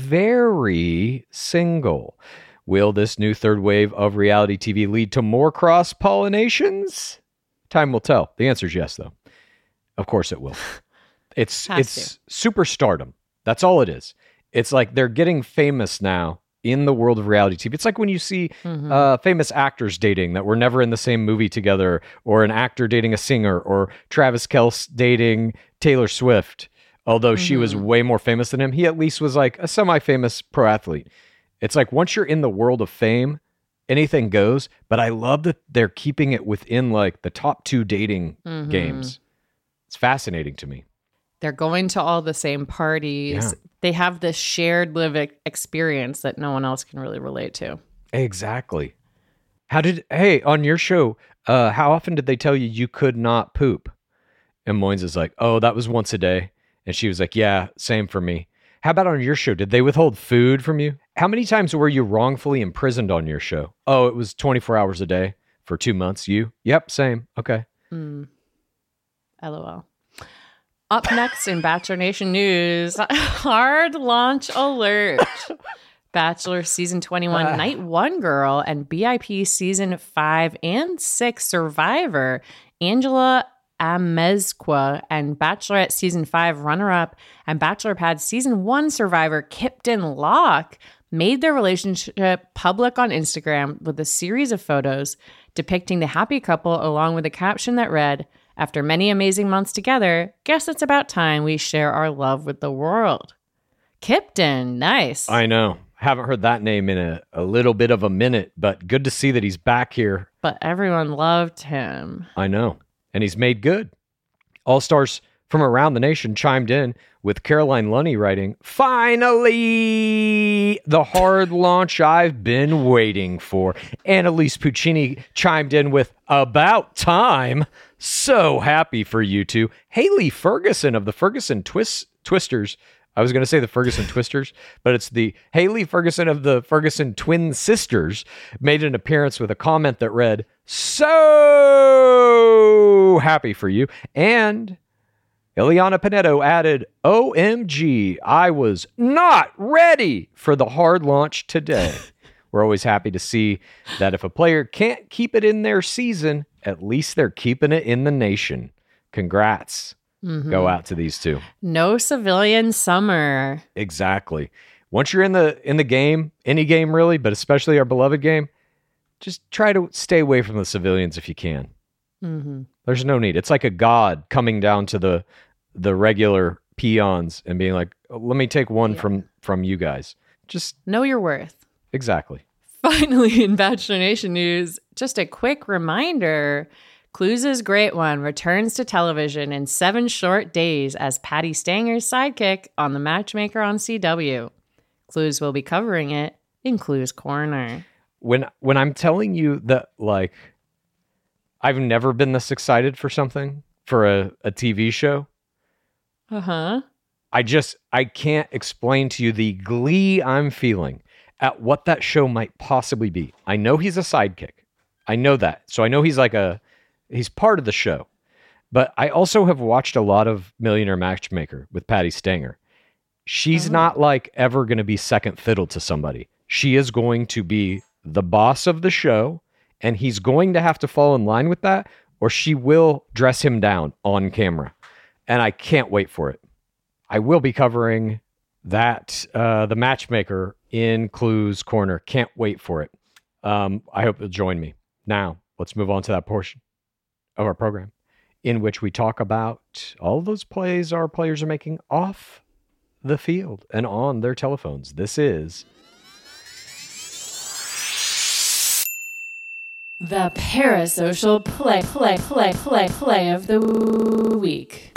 very single. Will this new third wave of reality TV lead to more cross-pollinations? Time will tell. The answer is yes, though. Of course it will. It's superstardom. That's all it is. It's like they're getting famous now in the world of reality TV. It's like when you see famous actors dating that were never in the same movie together, or an actor dating a singer, or Travis Kelce dating Taylor Swift. Although she was way more famous than him, he at least was like a semi-famous pro athlete. It's like once you're in the world of fame, anything goes. But I love that they're keeping it within like the top 2 dating games. It's fascinating to me. They're going to all the same parties. Yeah. They have this shared experience that no one else can really relate to. Exactly. On your show, how often did they tell you you could not poop? And Moynes is like, oh, that was once a day. And she was like, yeah, same for me. How about on your show? Did they withhold food from you? How many times were you wrongfully imprisoned on your show? Oh, it was 24 hours a day for 2 months. You? Yep, same. Okay. LOL. Up next in Bachelor Nation news, hard launch alert. Bachelor Season 21 Night 1 girl and BIP Season 5 and 6 survivor Angela Amezcua and Bachelorette Season 5 runner-up and Bachelor Pad Season 1 survivor Kipton Locke made their relationship public on Instagram with a series of photos depicting the happy couple along with a caption that read, "After many amazing months together, guess it's about time we share our love with the world." Kipton, nice. I know. Haven't heard that name in a little bit of a minute, but good to see that he's back here. But everyone loved him. I know. And he's made good. All-stars from around the nation chimed in, with Caroline Lunny writing, "Finally, the hard launch I've been waiting for." Annalise Puccini chimed in with, "About time. So happy for you two." Haley Ferguson of the Ferguson Twisters. I was going to say the Ferguson Twisters, but it's the Haley Ferguson of the Ferguson Twin Sisters made an appearance with a comment that read, "So happy for you." And Ileana Pinedo added, "OMG, I was not ready for the hard launch today." We're always happy to see that if a player can't keep it in their season, at least they're keeping it in the nation. Congrats. Go out to these two. No civilian summer. Exactly. Once you're in the game, any game really, but especially our beloved game, just try to stay away from the civilians if you can. There's no need. It's like a god coming down to the regular peons and being like, "Let me take one from you guys." Just know your worth. Exactly. Finally, in Bachelor Nation news, just a quick reminder, Clues' Great One returns to television in 7 short days as Patty Stanger's sidekick on The Matchmaker on CW. Clues will be covering it in Clues Corner. When I'm telling you that, like, I've never been this excited for something, for a TV show. Uh-huh. I can't explain to you the glee I'm feeling at what that show might possibly be. I know he's a sidekick. I know that. So I know he's he's part of the show. But I also have watched a lot of Millionaire Matchmaker with Patty Stanger. She's not like ever going to be second fiddle to somebody. She is going to be the boss of the show, and he's going to have to fall in line with that, or she will dress him down on camera. And I can't wait for it. I will be covering that, The Matchmaker in Clues Corner. Can't wait for it. I hope you'll join me. Now, let's move on to that portion of our program in which we talk about all those plays our players are making off the field and on their telephones. This is the Parasocial play of the week.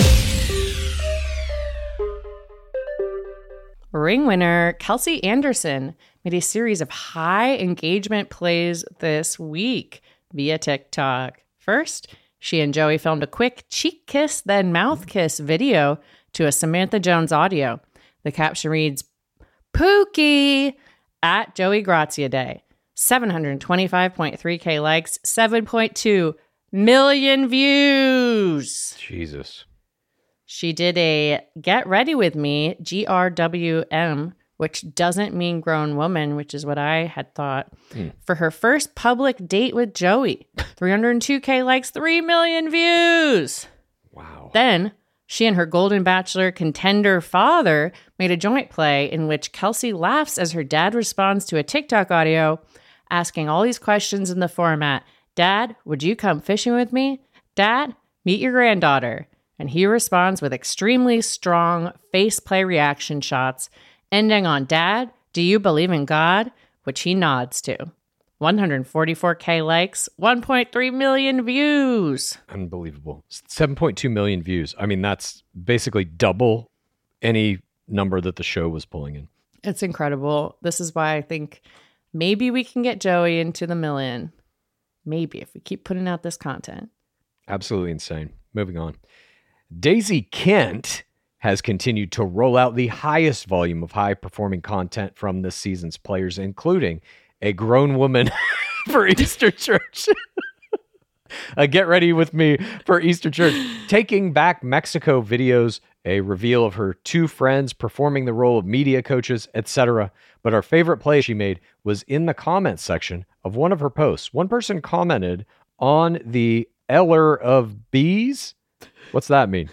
Ring winner Kelsey Anderson made a series of high engagement plays this week via TikTok. First, she and Joey filmed a quick cheek kiss, then mouth kiss video to a Samantha Jones audio. The caption reads, Pookie at Joey Grazia Day. 725.3K likes, 7.2 million views. Jesus. She did a Get Ready With Me, GRWM, which doesn't mean grown woman, which is what I had thought, for her first public date with Joey. 302K likes, 3 million views. Wow. Then she and her Golden Bachelor contender father made a joint play in which Kelsey laughs as her dad responds to a TikTok audio asking all these questions in the format, Dad, would you come fishing with me? Dad, meet your granddaughter. And he responds with extremely strong face play reaction shots, ending on, Dad, do you believe in God? Which he nods to. 144K likes, 1.3 million views. Unbelievable. 7.2 million views. I mean, that's basically double any number that the show was pulling in. It's incredible. This is why I think maybe we can get Joey into the million. Maybe, if we keep putting out this content. Absolutely insane. Moving on. Daisy Kent has continued to roll out the highest volume of high-performing content from this season's players, including a grown woman for Easter Church. A Get Ready With Me for Easter Church. Taking Back Mexico videos, a reveal of her 2 friends performing the role of media coaches, etc. But our favorite play she made was in the comments section of one of her posts. One person commented on the Eller of Bees. What's that mean?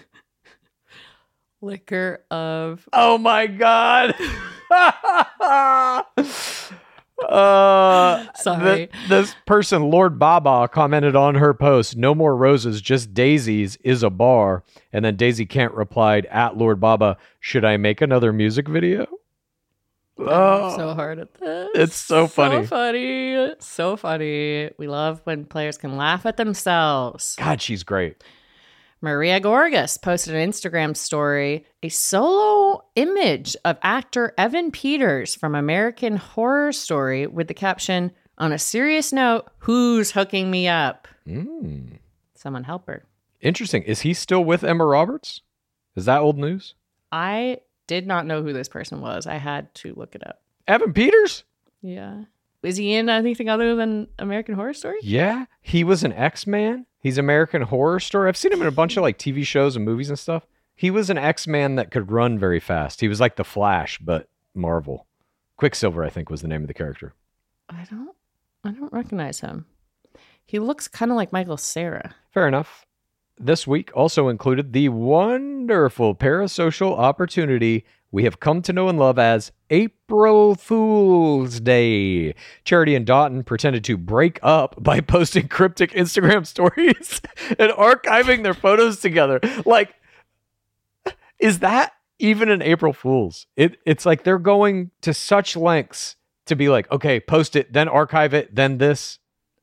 Liquor of... Oh my God. Sorry. This person, Lord Baba, commented on her post, no more roses, just daisies is a bar. And then Daisy Kent replied, at Lord Baba, should I make another music video? I'm so hard at this. It's so funny. So funny. We love when players can laugh at themselves. God, she's great. Maria Gorgas posted an Instagram story, a solo image of actor Evan Peters from American Horror Story with the caption, on a serious note, who's hooking me up? Someone help her. Interesting. Is he still with Emma Roberts? Is that old news? I did not know who this person was. I had to look it up. Evan Peters? Yeah. Is he in anything other than American Horror Story? Yeah. He was an X-Man. He's American Horror Story. I've seen him in a bunch of like TV shows and movies and stuff. He was an X-Man that could run very fast. He was like the Flash, but Marvel. Quicksilver, I think, was the name of the character. I don't recognize him. He looks kind of like Michael Cera. Fair enough. This week also included the wonderful parasocial opportunity we have come to know and love as April Fool's Day. Charity and Dotton pretended to break up by posting cryptic Instagram stories and archiving their photos together. Like, is that even an April Fool's? It's like they're going to such lengths to be like, okay, post it, then archive it, then this.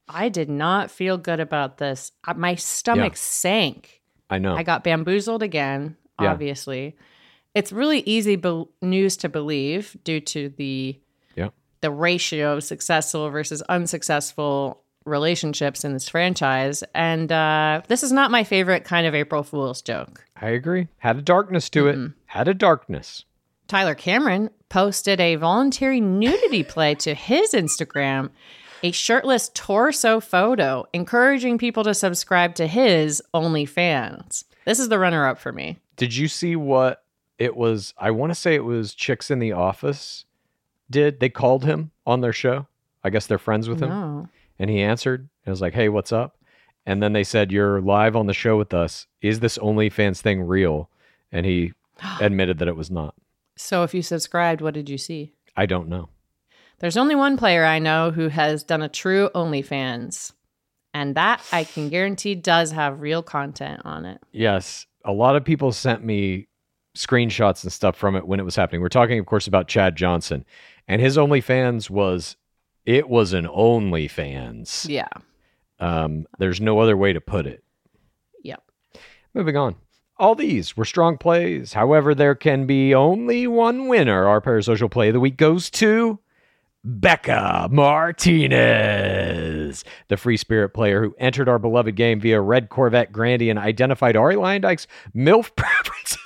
I did not feel good about this. My stomach sank. I know. I got bamboozled again, Yeah. obviously. It's really easy news to believe due to the ratio of successful versus unsuccessful relationships in this franchise. And this is not my favorite kind of April Fool's joke. I agree. Had a darkness to it. Had a darkness. Tyler Cameron posted a voluntary nudity play to his Instagram, a shirtless torso photo, encouraging people to subscribe to his OnlyFans. This is the runner-up for me. Did you see what it was? I want to say it was Chicks in the Office did. They called him on their show. I guess they're friends with him. No. And he answered. It was like, hey, what's up? And then they said, you're live on the show with us. Is this OnlyFans thing real? And he admitted that it was not. So if you subscribed, what did you see? I don't know. There's only one player I know who has done a true OnlyFans. And that, I can guarantee, does have real content on it. Yes. A lot of people sent me screenshots and stuff from it when it was happening. We're talking, of course, about Chad Johnson. And his OnlyFans was an OnlyFans. Yeah. There's no other way to put it. Yep. Moving on. All these were strong plays. However, there can be only one winner. Our parasocial play of the week goes to Becca Martinez, the free spirit player who entered our beloved game via Red Corvette Grandy and identified Ari Lyndike's MILF preferences.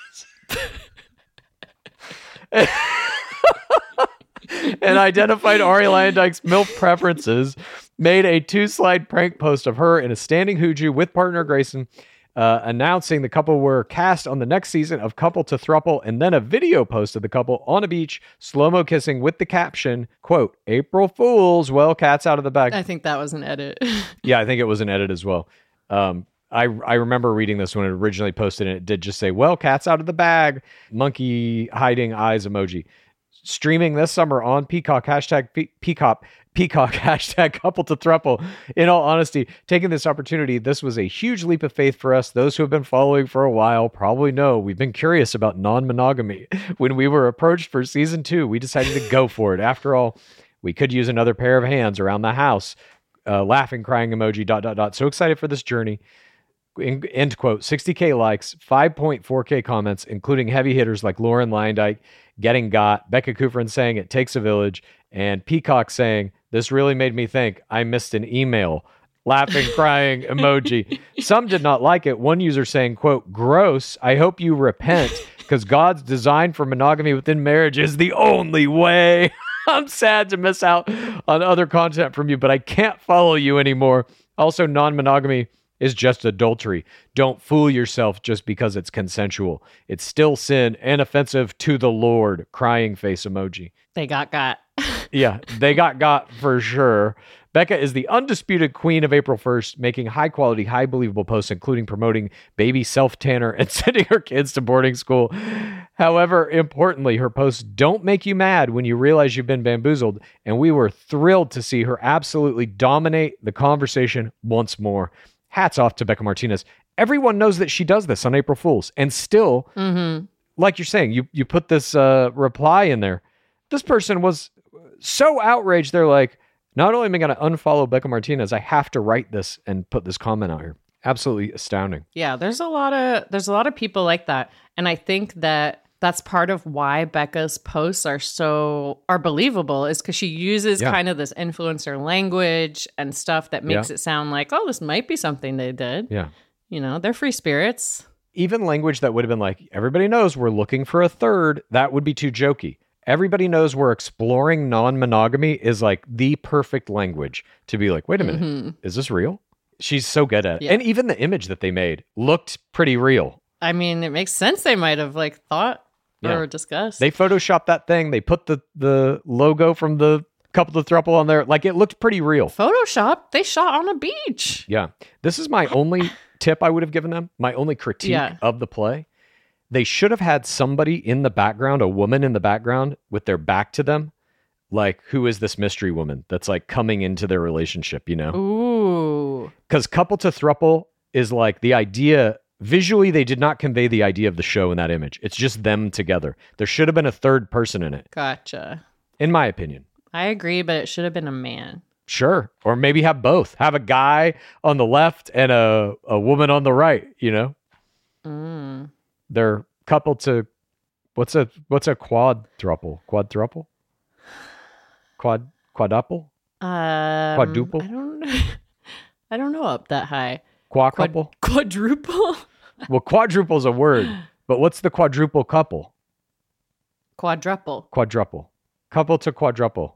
And identified Ari Lyndike's MILF preferences, made a 2-slide prank post of her in a standing hooju with partner Grayson, announcing the couple were cast on the next season of Couple to Thruple, and then a video post of the couple on a beach, slow-mo kissing with the caption, quote, April Fools, well, cat's out of the bag. I think that was an edit. Yeah, I think it was an edit as well. I remember reading this when it originally posted, and it did just say, well, cat's out of the bag, monkey hiding eyes emoji. Streaming this summer on Peacock, hashtag Peacock, hashtag Couple to Thruple. In all honesty, taking this opportunity, this was a huge leap of faith for us. Those who have been following for a while probably know we've been curious about non-monogamy. When we were approached for season 2, we decided to go for it. After all, we could use another pair of hands around the house. Laughing, crying emoji, ... So excited for this journey. End quote. 60K likes, 5.4K comments, including heavy hitters like Lauren Lyndike getting got, Becca Kufrin saying it takes a village, and Peacock saying, this really made me think I missed an email. Laughing, crying emoji. Some did not like it. One user saying, quote, gross. I hope you repent because God's design for monogamy within marriage is the only way. I'm sad to miss out on other content from you, but I can't follow you anymore. Also, non-monogamy is just adultery. Don't fool yourself just because it's consensual. It's still sin and offensive to the Lord. Crying face emoji. They got. Yeah, they got for sure. Becca is the undisputed queen of April 1st, making high-quality, high-believable posts, including promoting baby self-tanner and sending her kids to boarding school. However, importantly, her posts don't make you mad when you realize you've been bamboozled, and we were thrilled to see her absolutely dominate the conversation once more. Hats off to Becca Martinez. Everyone knows that she does this on April Fools, and still, like you're saying, you put this reply in there. This person was so outraged, they're like, not only am I going to unfollow Becca Martinez, I have to write this and put this comment out here. Absolutely astounding. Yeah, there's a lot of people like that. And I think that that's part of why Becca's posts are believable, is because she uses kind of this influencer language and stuff that makes it sound like, oh, this might be something they did. Yeah. You know, they're free spirits. Even language that would have been like, everybody knows we're looking for a third, that would be too jokey. Everybody knows we're exploring non-monogamy is like the perfect language to be like, wait a minute, is this real? She's so good at it. Yeah. And even the image that they made looked pretty real. I mean, it makes sense they might have like thought or discussed. They photoshopped that thing. They put the logo from the Couple to Thruple on there. Like, it looked pretty real. Photoshop, they shot on a beach. Yeah. This is my only tip I would have given them, my only critique of the play. They should have had somebody in the background, a woman in the background with their back to them. Like, who is this mystery woman that's like coming into their relationship, you know? Ooh. Because Couple to Thruple is like the idea. Visually, they did not convey the idea of the show in that image. It's just them together. There should have been a third person in it. Gotcha. In my opinion. I agree, but it should have been a man. Sure. Or maybe have both. Have a guy on the left and a woman on the right, you know? They're coupled to what's a quadruple? Quadruple? Quadruple? Quadruple? I don't know up that high. Quadruple? Quadruple? Well, quadruple is a word, but what's the quadruple couple? Quadruple. Quadruple. Couple to quadruple.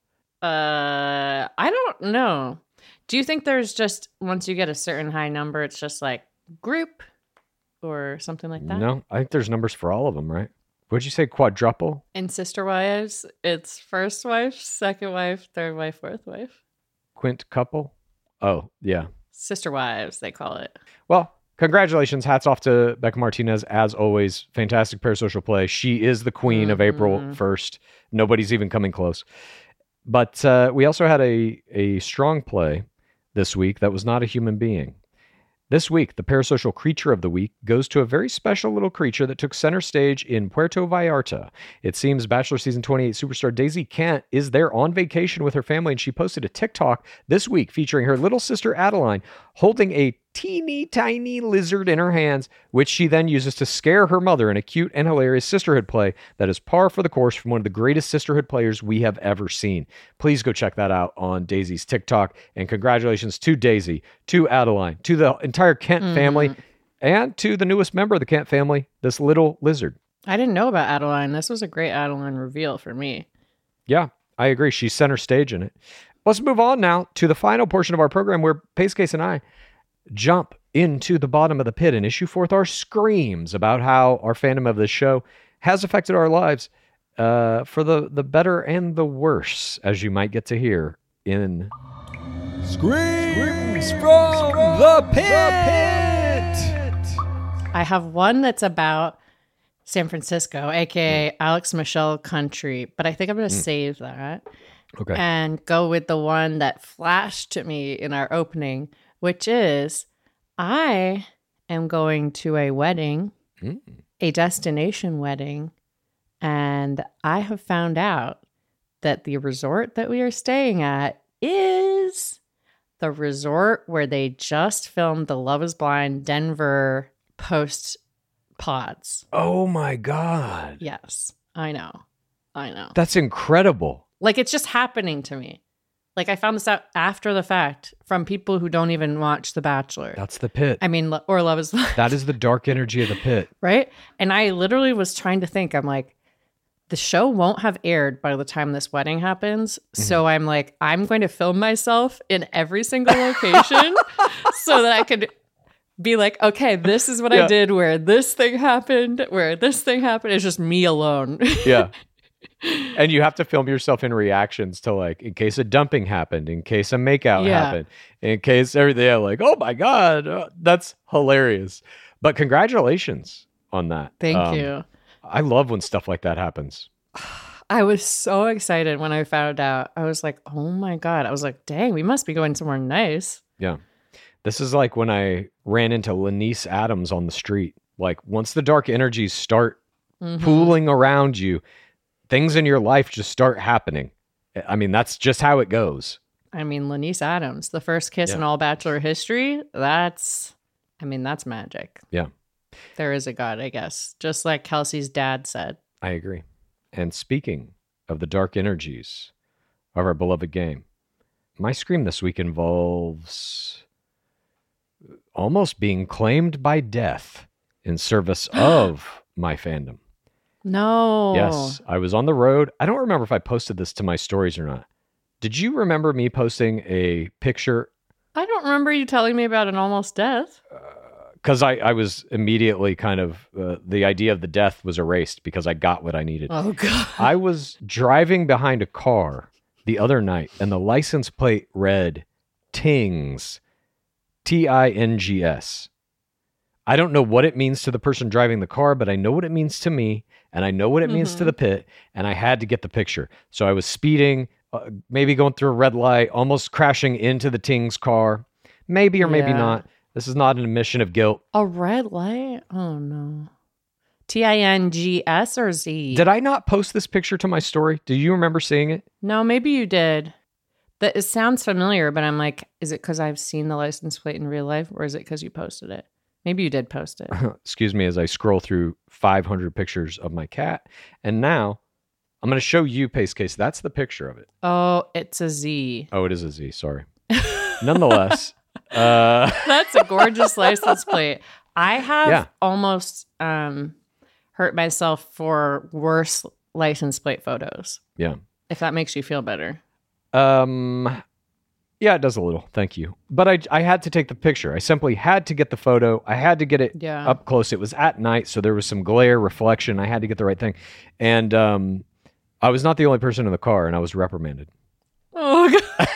I don't know. Do you think there's just, once you get a certain high number, it's just like group or something like that? No, I think there's numbers for all of them, right? What'd you say, quadruple? In sister wives, it's first wife, second wife, third wife, fourth wife. Quint couple? Oh, yeah. Sister wives, they call it. Well, congratulations. Hats off to Becca Martinez. As always, fantastic parasocial play. She is the queen of April 1st. Nobody's even coming close. But we also had a strong play this week that was not a human being. This week, the parasocial creature of the week goes to a very special little creature that took center stage in Puerto Vallarta. It seems Bachelor Season 28 superstar Daisy Kent is there on vacation with her family, and she posted a TikTok this week featuring her little sister Adeline holding a teeny tiny lizard in her hands, which she then uses to scare her mother in a cute and hilarious sisterhood play that is par for the course from one of the greatest sisterhood players we have ever seen. Please go check that out on Daisy's TikTok, and congratulations to Daisy, to Adeline, to the entire Kent family, and to the newest member of the Kent family, this little lizard. I didn't know about Adeline. This was a great Adeline reveal for me. Yeah, I agree. She's center stage in it. Let's move on now to the final portion of our program where Pace Case and I jump into the bottom of the pit and issue forth our screams about how our fandom of this show has affected our lives for the better and the worse, as you might get to hear in Screams from the Pit! I have one that's about San Francisco, aka Alex Michelle Country, but I think I'm going to save that. Okay. And go with the one that flashed to me in our opening, which is I am going to a wedding, a destination wedding, and I have found out that the resort that we are staying at is the resort where they just filmed the Love is Blind Denver post pods. Oh my God. Yes, I know. That's incredible. Like, it's just happening to me. Like, I found this out after the fact from people who don't even watch The Bachelor. That's the pit. I mean, or Love is Blind. That is the dark energy of the pit. Right? And I literally was trying to think, I'm like, the show won't have aired by the time this wedding happens. So I'm like, I'm going to film myself in every single location so that I could be like, okay, this is what I did where this thing happened, where this thing happened. It's just me alone. Yeah. And you have to film yourself in reactions to, like, in case a dumping happened, in case a makeout happened, in case everything, like, oh my God, that's hilarious. But congratulations on that. Thank you. I love when stuff like that happens. I was so excited when I found out. I was like, oh my God. I was like, dang, we must be going somewhere nice. Yeah. This is like when I ran into Lanice Adams on the street. Like, once the dark energies start pooling around you, things in your life just start happening. I mean, that's just how it goes. I mean, Lanice Adams, the first kiss in all Bachelor history, that's magic. Yeah. There is a God, I guess. Just like Kelsey's dad said. I agree. And speaking of the dark energies of our beloved game, my scream this week involves almost being claimed by death in service of my fandom. No. Yes, I was on the road. I don't remember if I posted this to my stories or not. Did you remember me posting a picture? I don't remember you telling me about an almost death. Because I was immediately kind of, the idea of the death was erased because I got what I needed. Oh, God. I was driving behind a car the other night, and the license plate read Tings, Tings. I don't know what it means to the person driving the car, but I know what it means to me, and I know what it means to the pit, and I had to get the picture. So I was speeding, maybe going through a red light, almost crashing into the Tings car. Maybe or maybe not. This is not an admission of guilt. A red light? Oh, no. Tings or Z? Did I not post this picture to my story? Do you remember seeing it? No, maybe you did. That it sounds familiar, but I'm like, is it because I've seen the license plate in real life, or is it because you posted it? Maybe you did post it. Excuse me as I scroll through 500 pictures of my cat. And now I'm going to show you, Pace Case. That's the picture of it. Oh, it's a Z. Oh, it is a Z. Sorry. Nonetheless. That's a gorgeous license plate. I have almost hurt myself for worse license plate photos. Yeah. If that makes you feel better. Yeah, it does a little. Thank you. But I had to take the picture. I simply had to get the photo. I had to get it up close. It was at night, so there was some glare, reflection. I had to get the right thing. And I was not the only person in the car, and I was reprimanded. Oh, God.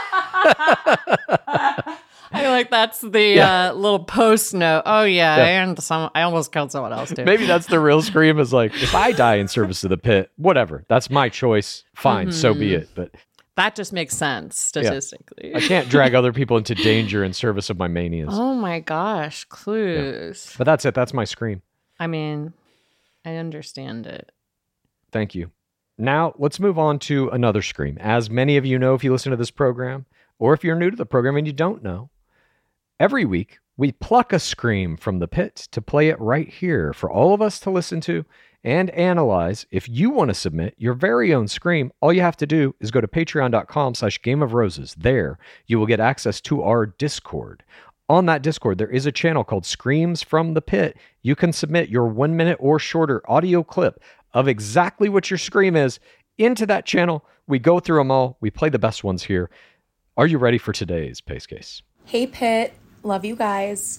I like that's the little post note. Oh, yeah. And I almost killed someone else, too. Maybe that's the real scream is like, if I die in service of the pit, whatever. That's my choice. Fine, so be it. But that just makes sense statistically. I can't drag other people into danger in service of my manias. Oh my gosh, clues. Yeah. But that's it. That's my scream. I mean, I understand it. Thank you. Now, let's move on to another scream. As many of you know, if you listen to this program, or if you're new to the program and you don't know, every week we pluck a scream from the pit to play it right here for all of us to listen to and analyze. If you want to submit your very own scream, all you have to do is go to patreon.com/gameofroses. There, you will get access to our Discord. On that Discord, there is a channel called Screams from the Pit. You can submit your 1 minute or shorter audio clip of exactly what your scream is into that channel. We go through them all. We play the best ones here. Are you ready for today's Pace Case? Hey, Pit. Love you guys.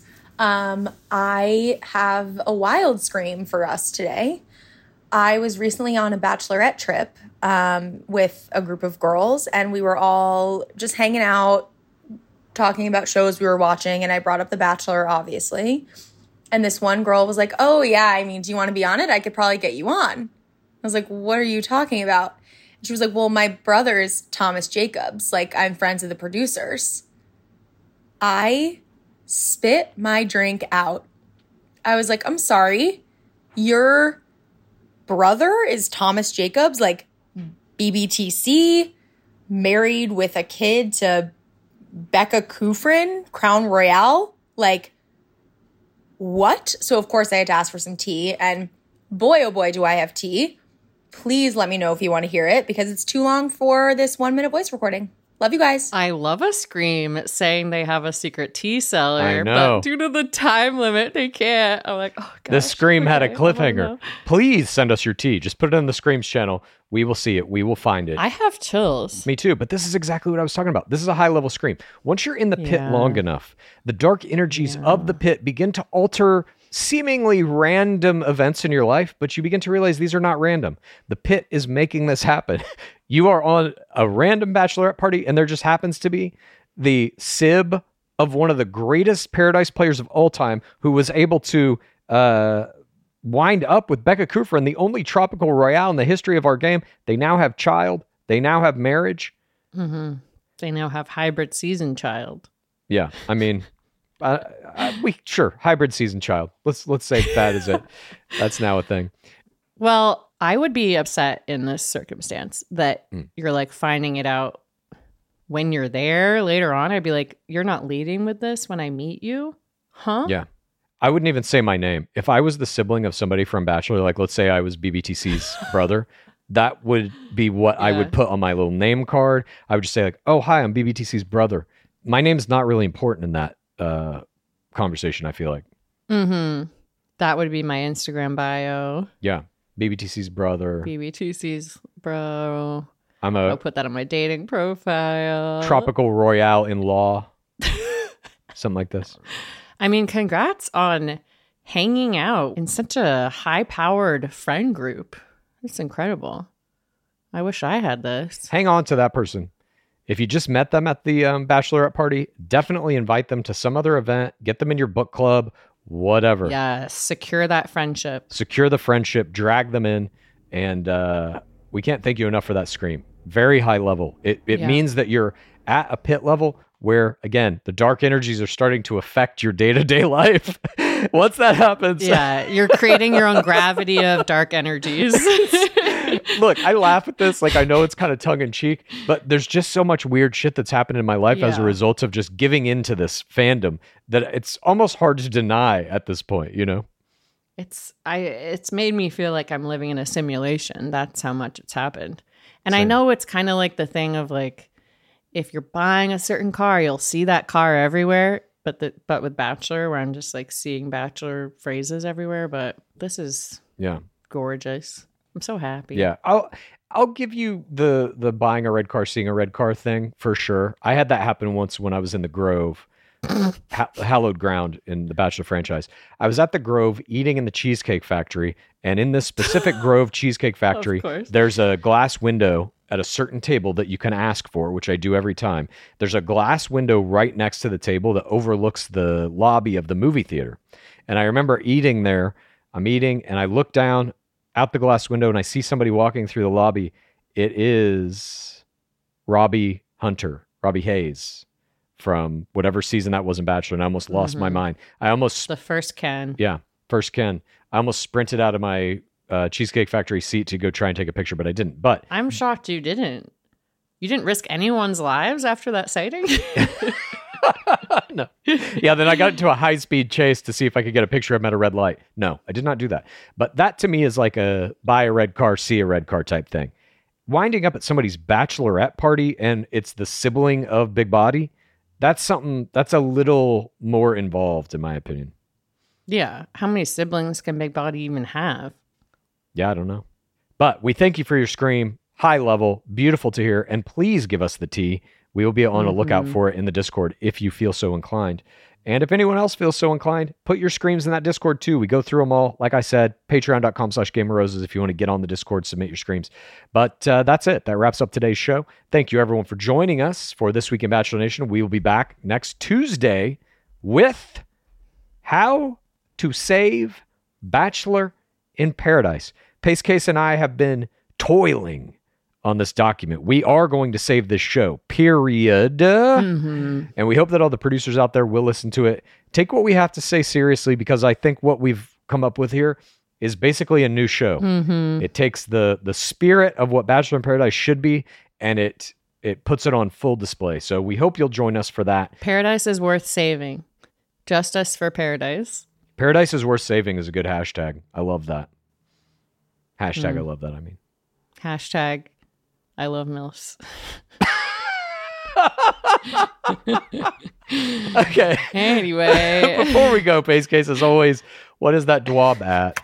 I have a wild scream for us today. I was recently on a bachelorette trip with a group of girls, and we were all just hanging out, talking about shows we were watching, and I brought up The Bachelor, obviously. And this one girl was like, oh, yeah, I mean, do you want to be on it? I could probably get you on. I was like, what are you talking about? And she was like, well, my brother is Thomas Jacobs. Like, I'm friends with the producers. I spit my drink out. I was like, I'm sorry, your brother is Thomas Jacobs, like BBTC, married with a kid to Becca Kufrin, Crown Royale? Like, what? So, of course, I had to ask for some tea, and boy, oh boy, do I have tea. Please let me know if you want to hear it, because it's too long for this 1 minute voice recording. Love you guys. I love a scream saying they have a secret tea cellar, I know. but due to the time limit, they can't. I'm like, oh, gosh. This scream had a cliffhanger. Please send us your tea. Just put it in the Screams channel. We will see it. We will find it. I have chills. Me too, but this is exactly what I was talking about. This is a high-level scream. Once you're in the pit long enough, the dark energies of the pit begin to alter seemingly random events in your life, but you begin to realize these are not random. The pit is making this happen. You are on a random bachelorette party, and there just happens to be the sib of one of the greatest Paradise players of all time, who was able to wind up with Becca Kufrin, the only tropical royale in the history of our game. They now have child. They now have marriage. Mm-hmm. They now have hybrid season child. Yeah, I mean, hybrid season child. Let's say that is it. That's now a thing. Well, I would be upset in this circumstance that you're like finding it out when you're there later on. I'd be like, you're not leading with this when I meet you? Huh? Yeah. I wouldn't even say my name. If I was the sibling of somebody from Bachelor, like let's say I was BBTC's brother, that would be what I would put on my little name card. I would just say like, oh, hi, I'm BBTC's brother. My name's not really important in that conversation, I feel like. Mm-hmm. That would be my Instagram bio. Yeah. BBTC's brother. BBTC's bro. I'll put that on my dating profile. Tropical Royale in law. Something like this. I mean, congrats on hanging out in such a high-powered friend group. It's incredible. I wish I had this. Hang on to that person. If you just met them at the bachelorette party, definitely invite them to some other event. Get them in your book club, whatever. Yeah, secure that friendship. Secure the friendship, drag them in, and we can't thank you enough for that scream. Very high level. It means that you're at a pit level where, again, the dark energies are starting to affect your day-to-day life. Once that happens... Yeah, you're creating your own gravity of dark energies. Look, I laugh at this. Like, I know it's kind of tongue in cheek, but there's just so much weird shit that's happened in my life as a result of just giving into this fandom that it's almost hard to deny at this point, you know? It's made me feel like I'm living in a simulation. That's how much it's happened. And Same. I know it's kind of like the thing of like, if you're buying a certain car, you'll see that car everywhere. But with Bachelor, where I'm just like seeing Bachelor phrases everywhere. But this is gorgeous. I'm so happy. Yeah. I'll give you the buying a red car, seeing a red car thing for sure. I had that happen once when I was in the Grove, hallowed ground in the Bachelor franchise. I was at the Grove eating in the Cheesecake Factory, and in this specific Grove Cheesecake Factory, there's a glass window at a certain table that you can ask for, which I do every time. There's a glass window right next to the table that overlooks the lobby of the movie theater. And I remember eating there. I'm eating, and I look down out the glass window, and I see somebody walking through the lobby. It is Robbie Hayes from whatever season that was in Bachelor, and I almost lost my mind. The first Ken. Yeah, first Ken. I almost sprinted out of my Cheesecake Factory seat to go try and take a picture, but I didn't. But I'm shocked you didn't. You didn't risk anyone's lives after that sighting? No. Yeah, then I got into a high-speed chase to see if I could get a picture of him at a red light. No, I did not do that. But that to me is like a buy a red car, see a red car type thing. Winding up at somebody's bachelorette party and it's the sibling of Big Body, that's a little more involved in my opinion. Yeah. How many siblings can Big Body even have? Yeah, I don't know. But we thank you for your scream. High level, beautiful to hear. And please give us the tea. We will be on a lookout for it in the Discord if you feel so inclined. And if anyone else feels so inclined, put your screams in that Discord too. We go through them all. Like I said, patreon.com/GameOfRoses if you want to get on the Discord, submit your screams. But that's it. That wraps up today's show. Thank you everyone for joining us for This Week in Bachelor Nation. We will be back next Tuesday with How to Save Bachelor in Paradise. Pace Case and I have been toiling on this document. We are going to save this show, period. And we hope that all the producers out there will listen to it. Take what we have to say seriously, because I think what we've come up with here is basically a new show. It takes the spirit of what Bachelor in Paradise should be, and it puts it on full display. So we hope you'll join us for that. Paradise is worth saving. Justice for Paradise. Paradise is worth saving is a good hashtag. I love that. Hashtag I love that, I mean. Hashtag I love MILFs. Okay. Anyway. Before we go, Pace Case, as always, what is that dwab at?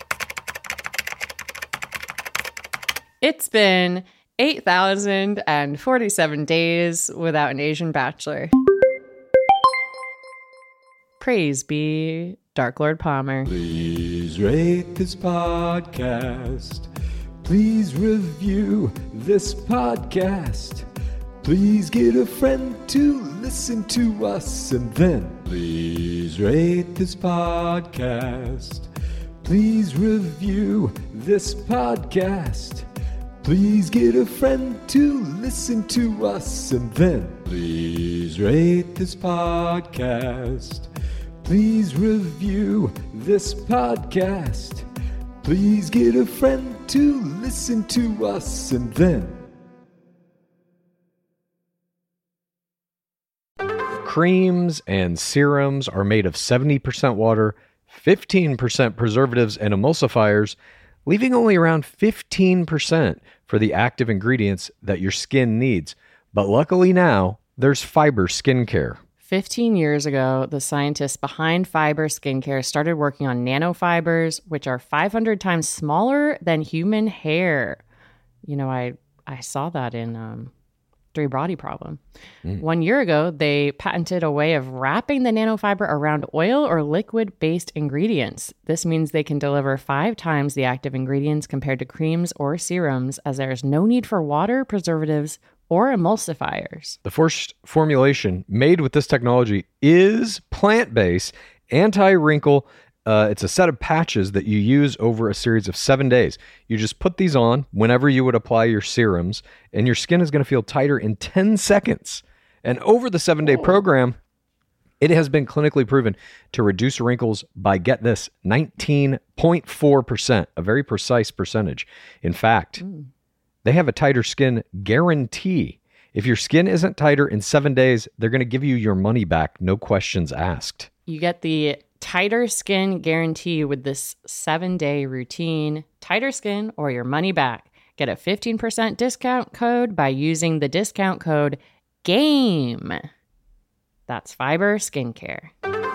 It's been 8,047 days without an Asian bachelor. Praise be Dark Lord Palmer. Please rate this podcast. Please review this podcast. Please get a friend to listen to us. And then please rate this podcast. Please review this podcast. Please get a friend to listen to us. And then please rate this podcast. Please review this podcast. Please get a friend to listen to us. And then creams and serums are made of 70% water, 15% preservatives and emulsifiers, leaving only around 15% for the active ingredients that your skin needs. But luckily now, there's Fiber Skincare. 15 years ago, the scientists behind Fiber Skincare started working on nanofibers, which are 500 times smaller than human hair. You know, I saw that in Three Body Problem. 1 year ago, they patented a way of wrapping the nanofiber around oil or liquid-based ingredients. This means they can deliver 5 times the active ingredients compared to creams or serums, as there is no need for water, preservatives, or emulsifiers. The first formulation made with this technology is plant-based, anti-wrinkle. It's a set of patches that you use over a series of 7 days. You just put these on whenever you would apply your serums, and your skin is going to feel tighter in 10 seconds. And over the 7-day program, it has been clinically proven to reduce wrinkles by, get this, 19.4%, a very precise percentage. In fact, They have a tighter skin guarantee. If your skin isn't tighter in 7 days, they're going to give you your money back, no questions asked. You get the tighter skin guarantee with this 7-day routine. Tighter skin or your money back. Get a 15% discount code by using the discount code GAME. That's Fiber Skincare.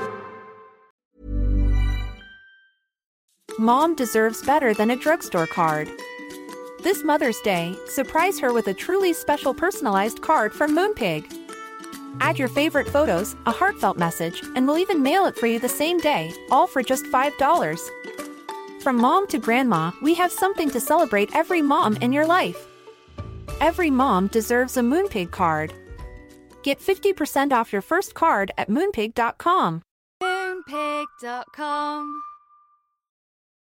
Mom deserves better than a drugstore card. This Mother's Day, surprise her with a truly special personalized card from Moonpig. Add your favorite photos, a heartfelt message, and we'll even mail it for you the same day, all for just $5. From mom to grandma, we have something to celebrate every mom in your life. Every mom deserves a Moonpig card. Get 50% off your first card at moonpig.com. Moonpig.com